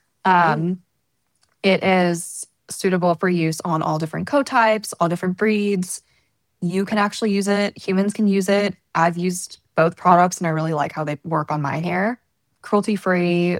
Um, it is suitable for use on all different coat types, all different breeds. You can actually use it. Humans can use it. I've used both products and I really like how they work on my hair. Cruelty-free,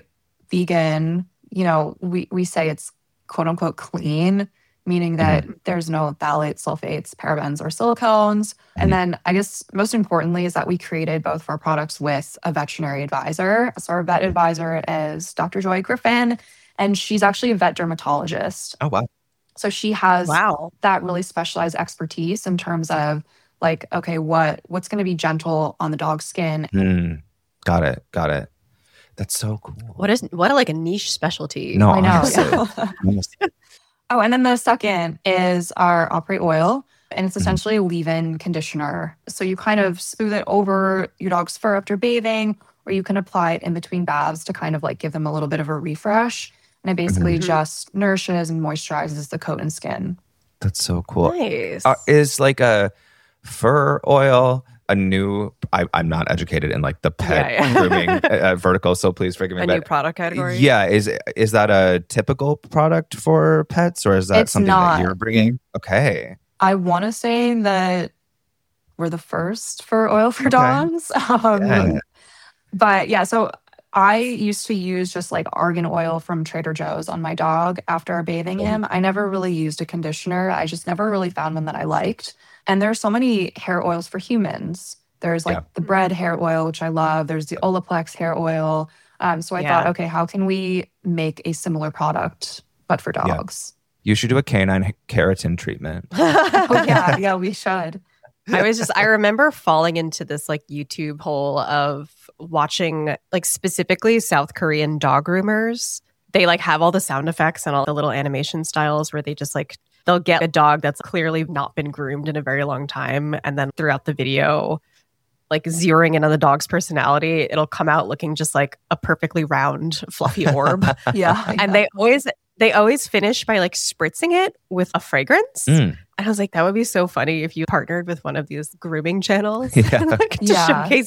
vegan, you know, we, we say it's quote unquote clean, meaning that there's no phthalates, sulfates, parabens, or silicones. And then I guess most importantly is that we created both of our products with a veterinary advisor. So our vet advisor is Doctor Joy Griffin, and she's actually a vet dermatologist. Oh, wow. So she has Wow. that really specialized expertise in terms of like, okay, what what's going to be gentle on the dog's skin. Hmm. Got it. Got it. That's so cool. What is what a like a niche specialty? No, I know. honestly. yeah. Honestly. Oh, and then the second is our Opry oil, and it's Mhm. essentially a leave-in conditioner. So you kind of smooth it over your dog's fur after bathing, or you can apply it in between baths to kind of like give them a little bit of a refresh. And it basically Mhm. just nourishes and moisturizes the coat and skin. That's so cool. Nice. Uh, is like a fur oil a new? I, I'm not educated in like the pet Yeah, yeah. grooming uh, vertical, so please forgive me. a but new product category. yeah, is is that a typical product for pets, or is that It's something not. that you're bringing? Okay, I want to say that we're the first for oil for Okay. dogs. Um, Yeah. But yeah, so I used to use just like argan oil from Trader Joe's on my dog after bathing him. I never really used a conditioner. I just never really found one that I liked. And there's so many hair oils for humans. There's like Yeah. the bread hair oil, which I love. There's the Olaplex hair oil. Um, so I Yeah. thought, okay, how can we make a similar product but for Yeah. dogs? you should do a canine keratin treatment. Oh yeah, yeah, we should. I was just, I remember falling into this like YouTube hole of watching like specifically South Korean dog groomers. They like have all the sound effects and all the little animation styles where they just like, they'll get a dog that's clearly not been groomed in a very long time. And then throughout the video, like zeroing in on the dog's personality, it'll come out looking just like a perfectly round, fluffy orb. Yeah. And they always, they always finish by like spritzing it with a fragrance. Mm. And I was like, that would be so funny if you partnered with one of these grooming channels. Yeah. like, to Yeah. showcase.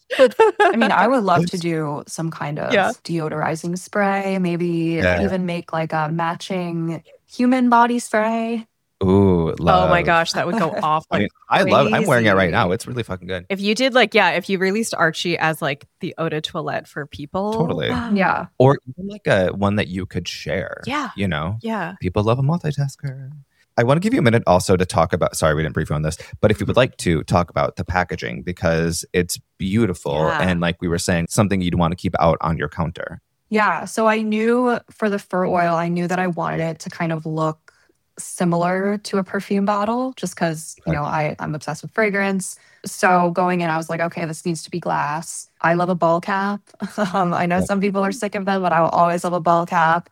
I mean, I would love to do some kind of Yeah. deodorizing spray, maybe Yeah. even make like a matching human body spray. Ooh, love. Oh my gosh, that would go off. I Like, mean, I love. I'm wearing it right crazy. now. It's really fucking good. if you did like, yeah, if you released Archie as like the eau de toilette for people. Totally. Yeah. Or even like a one that you could share. Yeah. You know, Yeah. people love a multitasker. I want to give you a minute also to talk about, sorry, we didn't brief you on this, but if you would like to talk about the packaging because it's beautiful. Yeah. And like we were saying, something you'd want to keep out on your counter. Yeah. So I knew for the fur oil, I knew that I wanted it to kind of look similar to a perfume bottle just because, you know, I, I'm obsessed with fragrance. So going in, I was like, okay, this needs to be glass. I love a ball cap. um, I know some people are sick of them, but I will always love a ball cap.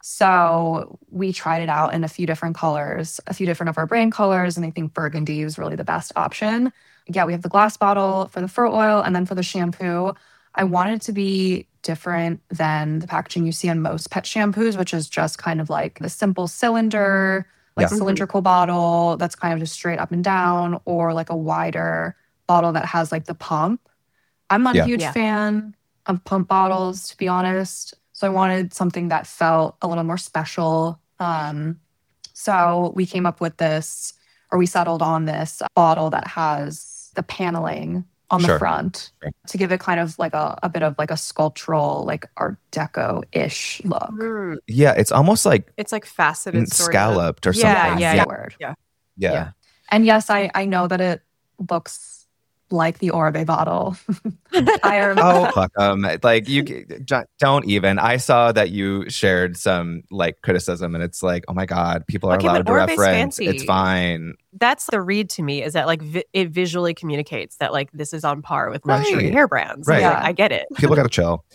So we tried it out in a few different colors, a few different of our brand colors, and I think burgundy was really the best option. Yeah, we have the glass bottle for the fur oil, and then for the shampoo, I wanted it to be different than the packaging you see on most pet shampoos, which is just kind of like the simple cylinder, like Yeah. cylindrical bottle that's kind of just straight up and down, or like a wider bottle that has like the pump. I'm not Yeah. a huge Yeah. fan of pump bottles, to be honest. So I wanted something that felt a little more special. Um, so we came up with this, or we settled on this bottle that has the paneling on the Sure. front Sure. to give it kind of like a, a bit of like a sculptural, like Art Deco-ish look. Mm. Yeah, it's almost like It's like faceted, mm, sort scalloped or of. something. Yeah, yeah, That's yeah. the word. Yeah. Yeah. Yeah. And yes, I, I know that it looks like the Oribe bottle. I am, Oh, fuck 'em. Like, you j- don't even. I saw that you shared some like criticism, and it's like, oh my God, people are Okay, allowed but to Oribe's reference. fancy. It's fine. That's the read to me, is that like vi- it visually communicates that like this is on par with luxury Right. hair brands. Right. Like, Yeah. I get it. People got to chill.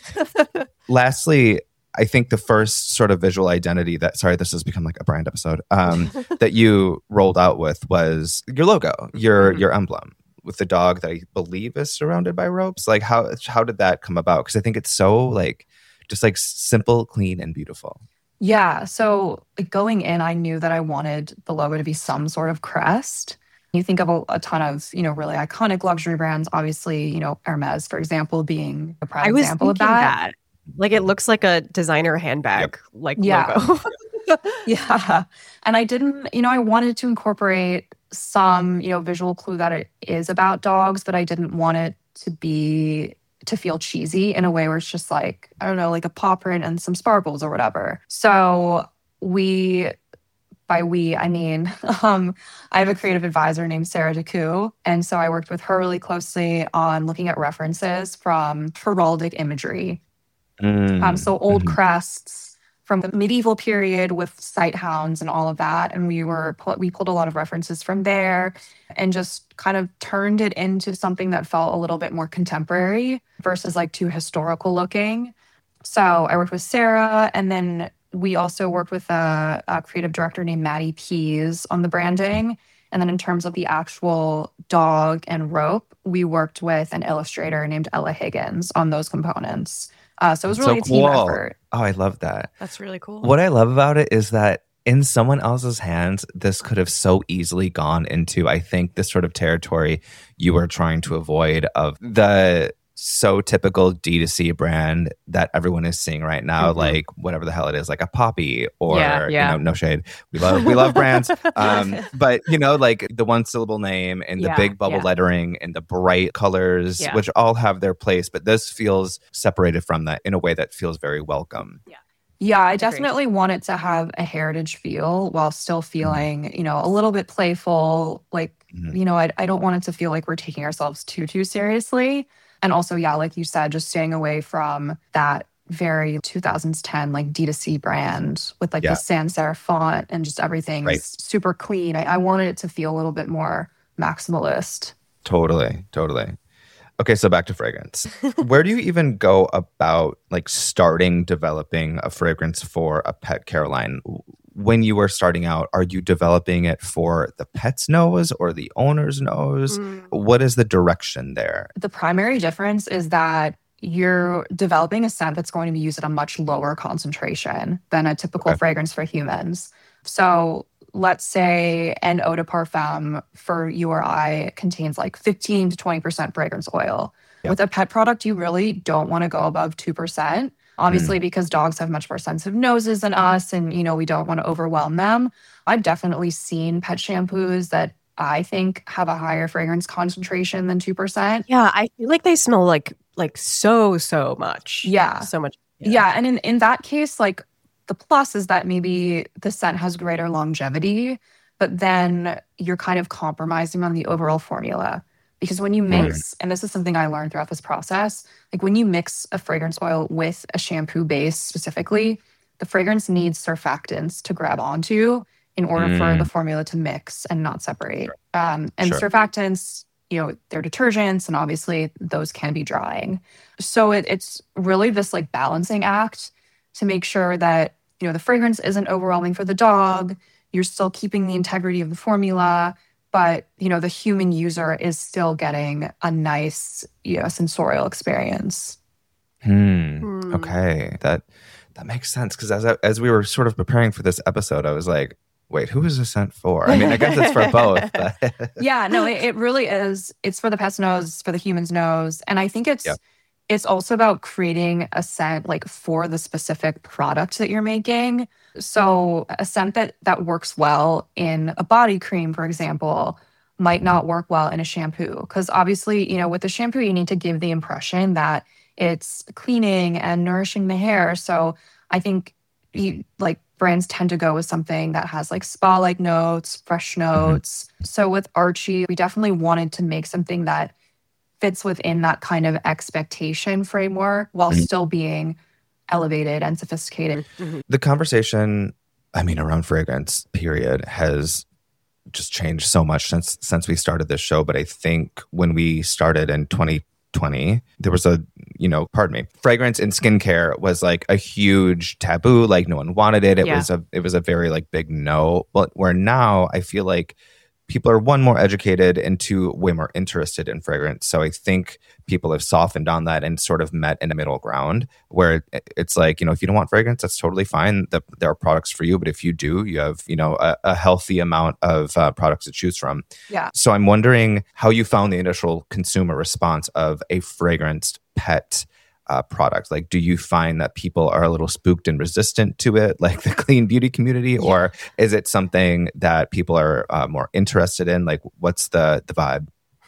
Lastly, I think the first sort of visual identity that, sorry, this has become like a brand episode, um, that you rolled out with was your logo, your Mhm. your emblem with the dog that I believe is surrounded by ropes. Like, how how did that come about? Because I think it's so like just like simple, clean, and beautiful. yeah. So like, going in, I knew that I wanted the logo to be some sort of crest. You think of a, a ton of, you know, really iconic luxury brands, obviously, you know, Hermes, for example, being a prime I was example thinking of that. that. Like it looks like a designer handbag, like Yeah. logo. Yeah. And I didn't, you know, I wanted to incorporate some, you know, visual clue that it is about dogs, but I didn't want it to be to feel cheesy in a way where it's just like, I don't know, like a paw print and some sparkles or whatever. So we, by we, I mean, um, I have a creative advisor named Sarah DeCou. And so I worked with her really closely on looking at references from heraldic imagery. Um, so old Mhm. crests from the medieval period with sight hounds and all of that. And we were we pulled a lot of references from there and just kind of turned it into something that felt a little bit more contemporary versus like too historical looking. So I worked with Sarah, and then we also worked with a, a creative director named Maddie Pease on the branding. And then in terms of the actual dog and rope, we worked with an illustrator named Ella Higgins on those components. Uh, so it was That's really so a team cool. effort. Oh, I love that. That's really cool. What I love about it is that in someone else's hands, this could have so easily gone into, I think, this sort of territory you were trying to avoid of the so typical D two C brand that everyone is seeing right now, Mhm. like whatever the hell it is, like a Poppy or, Yeah, yeah. you know, no shade. We love, we love brands. Um, but, you know, like the one syllable name and the Yeah, big bubble yeah. lettering and the bright colors, Yeah. which all have their place. But this feels separated from that in a way that feels very welcome. Yeah, I Agreed. definitely want it to have a heritage feel while still feeling, you know, a little bit playful. Like, Mhm. you know, I, I don't want it to feel like we're taking ourselves too, too seriously. And also, yeah, like you said, just staying away from that very two thousands ten like D two C brand with like Yeah. the sans serif font and just everything's Right. super clean. I, I wanted it to feel a little bit more maximalist. Totally, totally. Okay, so back to fragrance. Where do you even go about like starting developing a fragrance for a pet, Caroline? When you were starting out, are you developing it for the pet's nose or the owner's nose? Mm. What is the direction there? The primary difference is that you're developing a scent that's going to be used at a much lower concentration than a typical Okay. fragrance for humans. So let's say an eau de parfum for you or I contains like fifteen to twenty percent fragrance oil. Yeah. With a pet product, you really don't want to go above two percent. Obviously, because dogs have much more sensitive noses than us, and you know, we don't want to overwhelm them. I've definitely seen pet shampoos that I think have a higher fragrance concentration than two percent. Yeah, I feel like they smell like like so so much. Yeah. so much. Yeah. And in, in that case, like the plus is that maybe the scent has greater longevity, but then you're kind of compromising on the overall formula. Because when you mix, and this is something I learned throughout this process, like when you mix a fragrance oil with a shampoo base specifically, the fragrance needs surfactants to grab onto in order Mm. for the formula to mix and not separate. Sure. Um, and Sure. surfactants, you know, they're detergents, and obviously those can be drying. So it, it's really this like balancing act to make sure that, you know, the fragrance isn't overwhelming for the dog. You're still keeping the integrity of the formula, but, you know, the human user is still getting a nice, you know, sensorial experience. Hmm. Hmm. Okay. That that makes sense. Because as I, as we were sort of preparing for this episode, I was like, wait, who is this scent for? I mean, I guess it's for both. But Yeah, no, it, it really is. It's for the pet's nose, for the human's nose. And I think it's Yep. it's also about creating a scent like for the specific product that you're making. So a scent that that works well in a body cream, for example, might not work well in a shampoo. Because obviously, you know, with the shampoo, you need to give the impression that it's cleaning and nourishing the hair. So I think you, like brands tend to go with something that has like spa-like notes, fresh notes. So with Archie, we definitely wanted to make something that fits within that kind of expectation framework while Mhm. still being elevated and sophisticated. Mhm. the conversation, I mean, around fragrance, period, has just changed so much since since we started this show. But I think when we started in twenty twenty, there was a, you know, pardon me, fragrance in skincare was like a huge taboo. Like no one wanted it. It Yeah. was a it was a very like big no. But where now I feel like people are one more educated and two way more interested in fragrance. So I think people have softened on that and sort of met in a middle ground where it- it's like, you know, if you don't want fragrance, that's totally fine. The, there are products for you, but if you do, you have, you know, a, a healthy amount of uh, products to choose from. Yeah. So I'm wondering how you found the initial consumer response of a fragranced pet uh, product. Like, do you find that people are a little spooked and resistant to it, like the clean beauty community, Yeah. or is it something that people are uh, more interested in? Like, what's the the vibe?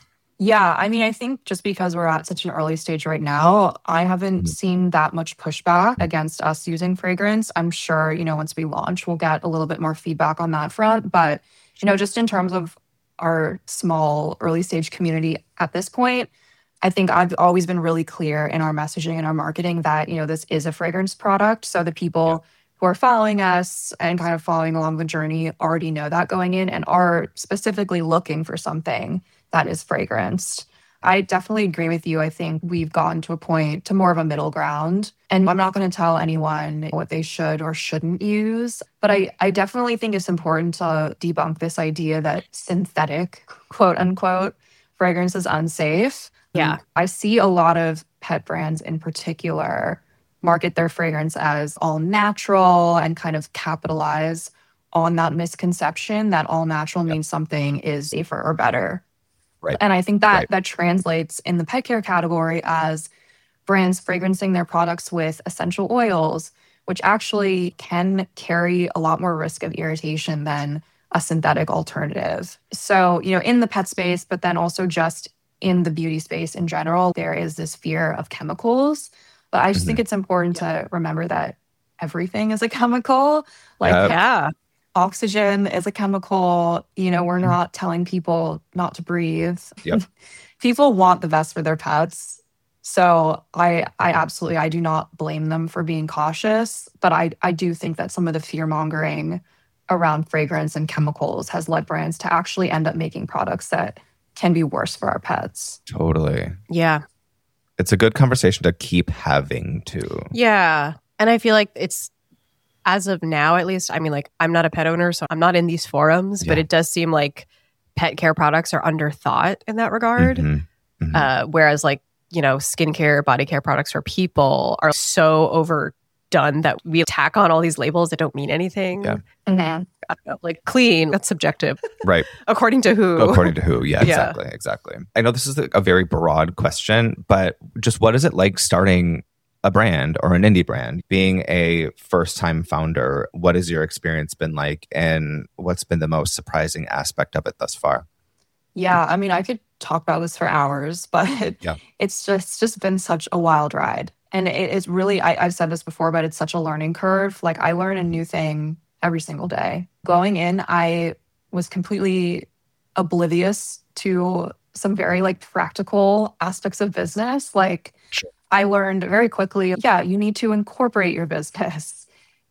Yeah, I mean, I think just because we're at such an early stage right now, I haven't Mhm. seen that much pushback against us using fragrance. I'm sure, you know, once we launch, we'll get a little bit more feedback on that front. But, you know, just in terms of our small early stage community at this point, I think I've always been really clear in our messaging and our marketing that, you know, this is a fragrance product. So the people who are following us and kind of following along the journey already know that going in and are specifically looking for something that is fragranced. I definitely agree with you. I think we've gotten to a point to more of a middle ground. And I'm not going to tell anyone what they should or shouldn't use. But I, I definitely think it's important to debunk this idea that synthetic, quote unquote, fragrance is unsafe. Yeah. I see a lot of pet brands in particular market their fragrance as all natural and kind of capitalize on that misconception that all natural means something is safer or better. Right. And I think that Right. that translates in the pet care category as brands fragrancing their products with essential oils, which actually can carry a lot more risk of irritation than a synthetic alternative. So, you know, in the pet space, but then also just in the beauty space in general, there is this fear of chemicals. But I just Mhm. think it's important to remember that everything is a chemical. Like Yep. Yeah. oxygen is a chemical. You know, we're not telling people not to breathe. Yep. People want the best for their pets. So I I absolutely I do not blame them for being cautious, but I I do think that some of the fear mongering around fragrance and chemicals has led brands to actually end up making products that can be worse for our pets. Totally. Yeah. It's a good conversation to keep having too. Yeah. And I feel like it's, as of now, at least, I mean, like, I'm not a pet owner, so I'm not in these forums, but Yeah. it does seem like pet care products are underthought in that regard. Mhm. Mhm. Uh, whereas, like, you know, skincare, body care products for people are so overdone that we tack on all these labels that don't mean anything. Yeah. Mm-hmm. I don't know, like clean, that's subjective. Right. According to who? According to who? Yeah, Yeah. exactly. Exactly. I know this is a very broad question, but just what is it like starting a brand or an indie brand? Being a first time founder, what has your experience been like? And what's been the most surprising aspect of it thus far? Yeah, I mean, I could talk about this for hours, but Yeah. it's just just been such a wild ride. And it is really, I, I've said this before, but it's such a learning curve. Like I learn a new thing every single day. Going in, I was completely oblivious to some very like practical aspects of business. Like Sure. I learned very quickly, yeah, you need to incorporate your business.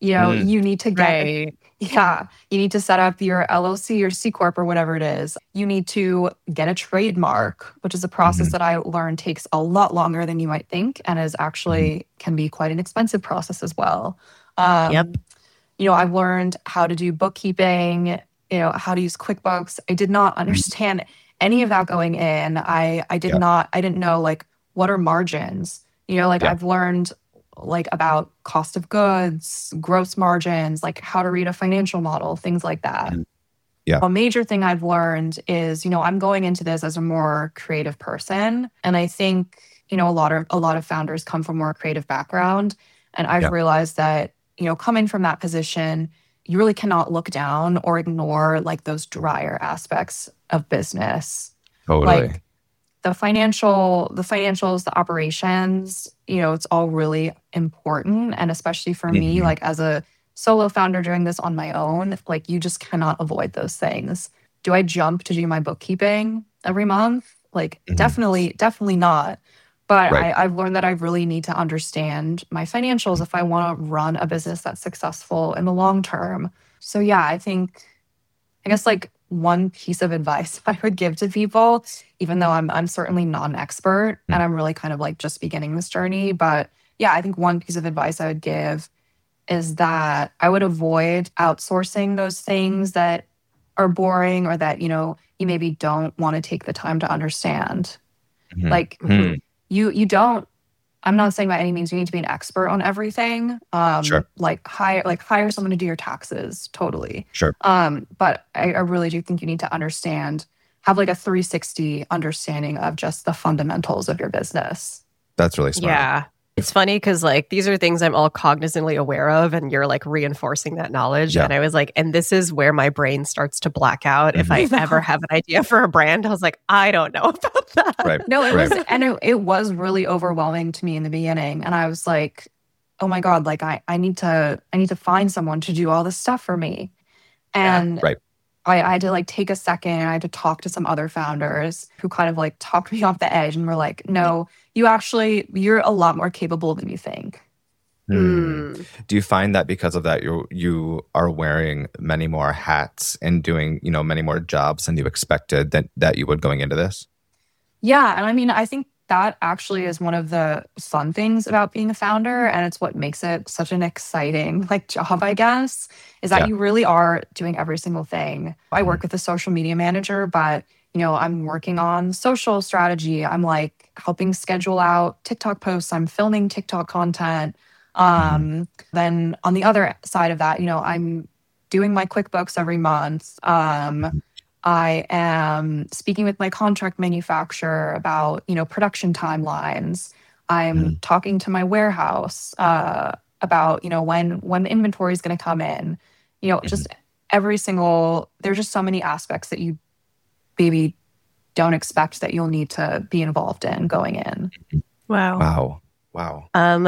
You know, Mm. you need to get, Right. yeah, you need to set up your L L C or C Corp or whatever it is. You need to get a trademark, which is a process Mhm. that I learned takes a lot longer than you might think and is actually can be quite an expensive process as well. Um, Yep. You know, I've learned how to do bookkeeping, you know, how to use QuickBooks. I did not understand any of that going in. I I did Yeah. not, I didn't know like what are margins. You know, like Yeah. I've learned like about cost of goods, gross margins, like how to read a financial model, things like that. Mhm. Yeah. A major thing I've learned is, you know, I'm going into this as a more creative person. And I think, you know, a lot of a lot of founders come from more creative background. And I've Yeah. realized that, you know, coming from that position, you really cannot look down or ignore like those drier aspects of business. Totally. Like the financial, the financials, the operations, you know, it's all really important. And especially for me, Mhm. like as a solo founder doing this on my own, like you just cannot avoid those things. Do I jump to do my bookkeeping every month? Like Mhm. definitely, definitely not. But Right. I, I've learned that I really need to understand my financials if I want to run a business that's successful in the long term. So yeah, I think I guess like one piece of advice I would give to people, even though I'm I'm certainly not an expert Mm. and I'm really kind of like just beginning this journey, but yeah, I think one piece of advice I would give is that I would avoid outsourcing those things that are boring or that, you know, you maybe don't want to take the time to understand. Mhm. Like Hmm. you you don't, I'm not saying by any means you need to be an expert on everything. Um, Sure. like hire like hire someone to do your taxes, totally. Sure. Um, but I, I really do think you need to understand, have like a three sixty understanding of just the fundamentals of your business. That's really smart. Yeah. It's funny because like these are things I'm all cognizantly aware of, and you're like reinforcing that knowledge. Yeah. And I was like, and this is where my brain starts to black out. If I Mhm. ever have an idea for a brand, I was like, I don't know about that. Right. No, it Right. was, and it, it was really overwhelming to me in the beginning. And I was like, oh my God, like I, I need to, I need to find someone to do all this stuff for me. And Right. I, I had to like take a second and I had to talk to some other founders who kind of like talked me off the edge and were like, no, you actually, you're a lot more capable than you think. Hmm. Hmm. Do you find that because of that you you are wearing many more hats and doing, you know, many more jobs than you expected that that you would going into this? Yeah. And I mean, I think that actually is one of the fun things about being a founder. And it's what makes it such an exciting like job, I guess, is that Yeah. you really are doing every single thing. I work with a social media manager, but you know, I'm working on social strategy. I'm like helping schedule out TikTok posts. I'm filming TikTok content. Um, then on the other side of that, you know, I'm doing my QuickBooks every month. Um, I am speaking with my contract manufacturer about, you know, production timelines. I'm Mhm. talking to my warehouse uh, about, you know, when when the inventory is going to come in. You know, just every single. There's just so many aspects that you maybe don't expect that you'll need to be involved in going in. Wow. Wow. Wow. Um,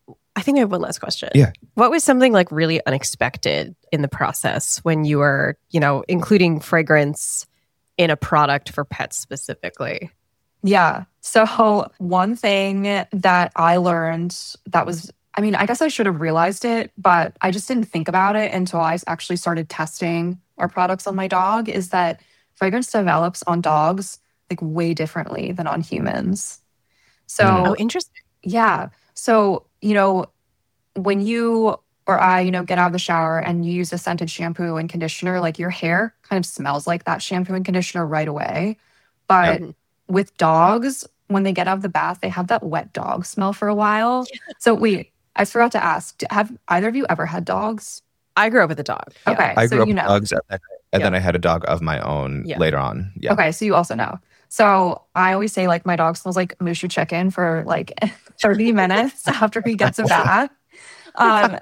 I think I have one last question. Yeah. What was something like really unexpected in the process when you were, you know, including fragrance in a product for pets specifically? Yeah. So one thing that I learned that was, I mean, I guess I should have realized it, but I just didn't think about it until I actually started testing our products on my dog, is that fragrance develops on dogs like way differently than on humans. So Mm. Oh, interesting. yeah. So, you know, when you or I, you know, get out of the shower and you use a scented shampoo and conditioner, like your hair kind of smells like that shampoo and conditioner right away. But Yep. with dogs, when they get out of the bath, they have that wet dog smell for a while. So wait, I forgot to ask, d- have either of you ever had dogs? I grew up with a dog. Yeah. Okay. I so grew up you with know. dogs and, then, and Yeah. then I had a dog of my own Yeah. later on. Yeah. Okay, so you also know. So I always say like my dog smells like Mushu chicken for like thirty minutes after he gets a bath. Um,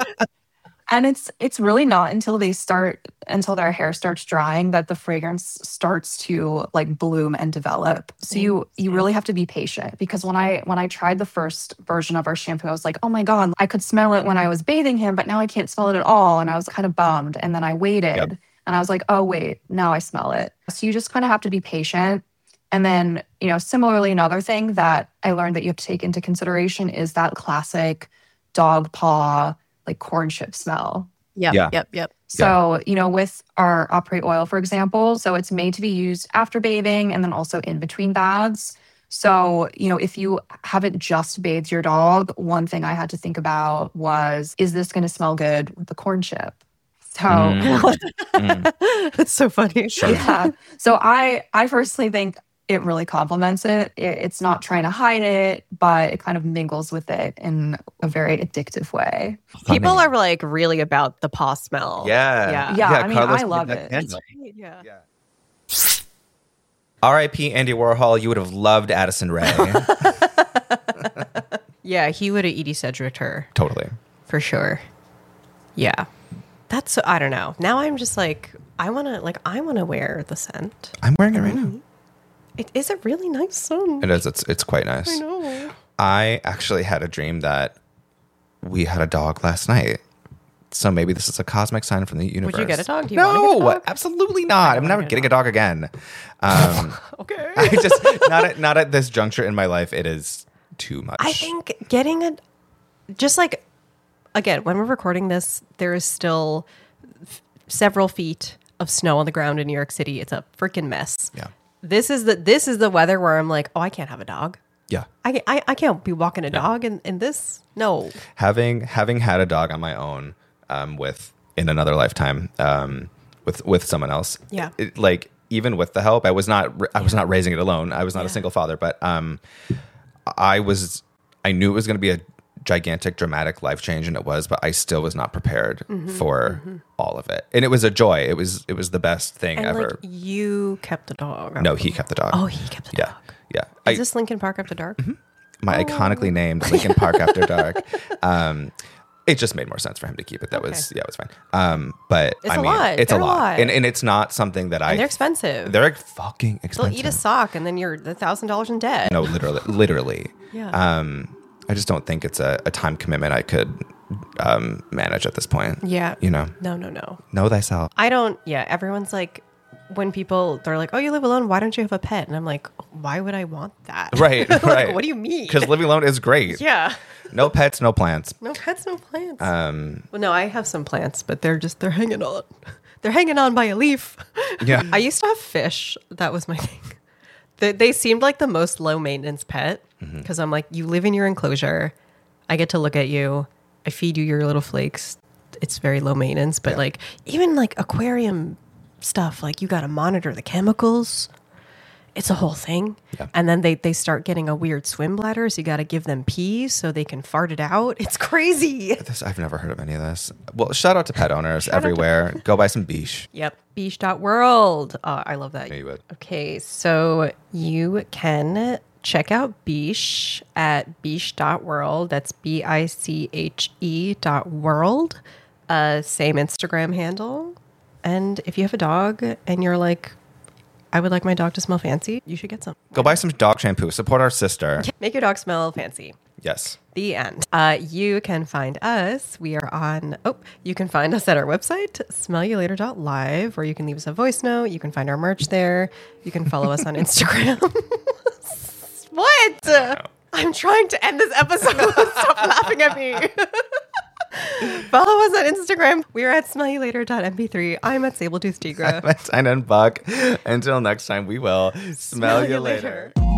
and it's it's really not until they start until their hair starts drying that the fragrance starts to like bloom and develop. So you you really have to be patient, because when I when I tried the first version of our shampoo, I was like, oh my God, I could smell it when I was bathing him, but now I can't smell it at all. And I was kind of bummed. And then I waited. Yep. And I was like, oh, wait, now I smell it. So you just kind of have to be patient. And then, you know, similarly, another thing that I learned that you have to take into consideration is that classic dog paw, like corn chip smell. Yep, Yeah. yep, yep. So, you know, with our Opry oil, for example, so it's made to be used after bathing and then also in between baths. So, you know, if you haven't just bathed your dog, one thing I had to think about was, is this going to smell good with the corn chip? So, Mm. Mm. That's so funny. Sure. yeah. So I, I personally think it really complements it. it. It's not trying to hide it, but it kind of mingles with it in a very addictive way. People Funny. are like really about the paw smell. Yeah. Yeah. Yeah, I mean, Carlos I made love that it. candle. Yeah. Yeah. R I P Andy Warhol. You would have loved Addison Rae. Yeah, he would have Edie Sedgwicked her Totally. for sure. Yeah. That's, I don't know. Now I'm just like, I want to, like, I want to wear the scent. I'm wearing it right now. It is a really nice scent. It is. It's it's quite nice. I know. I actually had a dream that we had a dog last night. So maybe this is a cosmic sign from the universe. Would you get a dog? Do you no, wanna get a dog? absolutely not. I'm wanna never get a getting a dog again. Um, Okay. I just not at not at this juncture in my life. It is too much. I think getting a, just like, again, when we're recording this, there is still f- several feet of snow on the ground in New York City. It's a freaking mess. Yeah. This is the this is the weather where I'm like, oh, I can't have a dog. Yeah. I, ca- I, I can't be walking a dog in, in this. No. Having having had a dog on my own, um, with in another lifetime, um, with with someone else. Yeah. It, like even with the help, I was not I was not raising it alone. I was not Yeah. a single father, but um, I was I knew it was going to be a gigantic, dramatic life change, and it was. But I still was not prepared Mm-hmm. for all of it, and it was a joy. It was it was the best thing And ever. like you kept the dog. No, he kept the dog. Oh, he kept the yeah, dog. yeah. Is I, this Lincoln Park After Dark? my Oh. iconically named Lincoln Park After Dark. Um, it just made more sense for him to keep it. That was yeah, it was fine. Um, but It's I a mean, lot. it's They're a a lot, lot. and and it's not something that I. And they're expensive. They're fucking They'll expensive. eat a sock and then you're a thousand dollars in debt. No, literally, literally. Yeah. Um, I just don't think it's a, a time commitment I could um manage at this point. Yeah. You know, No, no, no. know thyself. I don't. Yeah. Everyone's like, when people, they're like, oh, you live alone. Why don't you have a pet? And I'm like, why would I want that? Right, Like, right. what do you mean? Because living alone is great. Yeah. No pets, no plants. No pets, no plants. Um, well, no, I have some plants, but they're just, they're hanging on. They're hanging on by a leaf. yeah. I used to have fish. That was my thing. They, they seemed like the most low maintenance pet because I'm like, you live in your enclosure. I get to look at you. I feed you your little flakes. It's very low maintenance, but Yeah. like even like aquarium stuff, like you got to monitor the chemicals. It's a whole thing. Yeah. And then they, they start getting a weird swim bladder. So you got to give them pee so they can fart it out. It's crazy. This, I've never heard of any of this. Well, shout out to pet owners everywhere. Go buy some Biche. Yep. Beach dot world. Uh, I love that. Yeah, you would. Okay, so you can check out Biche at biche dot world. That's B I C H E dot world. Uh, same Instagram handle. And if you have a dog and you're like, I would like my dog to smell fancy, you should get some. Go buy some dog shampoo. Support our sister. Make your dog smell fancy. Yes. The end. Uh, you can find us. We are on, oh, you can find us at our website, smell you later dot live, or you can leave us a voice note. You can find our merch there. You can follow us on Instagram. What? I'm trying to end this episode. Stop laughing at me. Follow us on Instagram. We're at smell you later dot m p three. I'm at Sabletooth Tigra. Time and Buck. Until next time, we will smell, Smell you you later. later.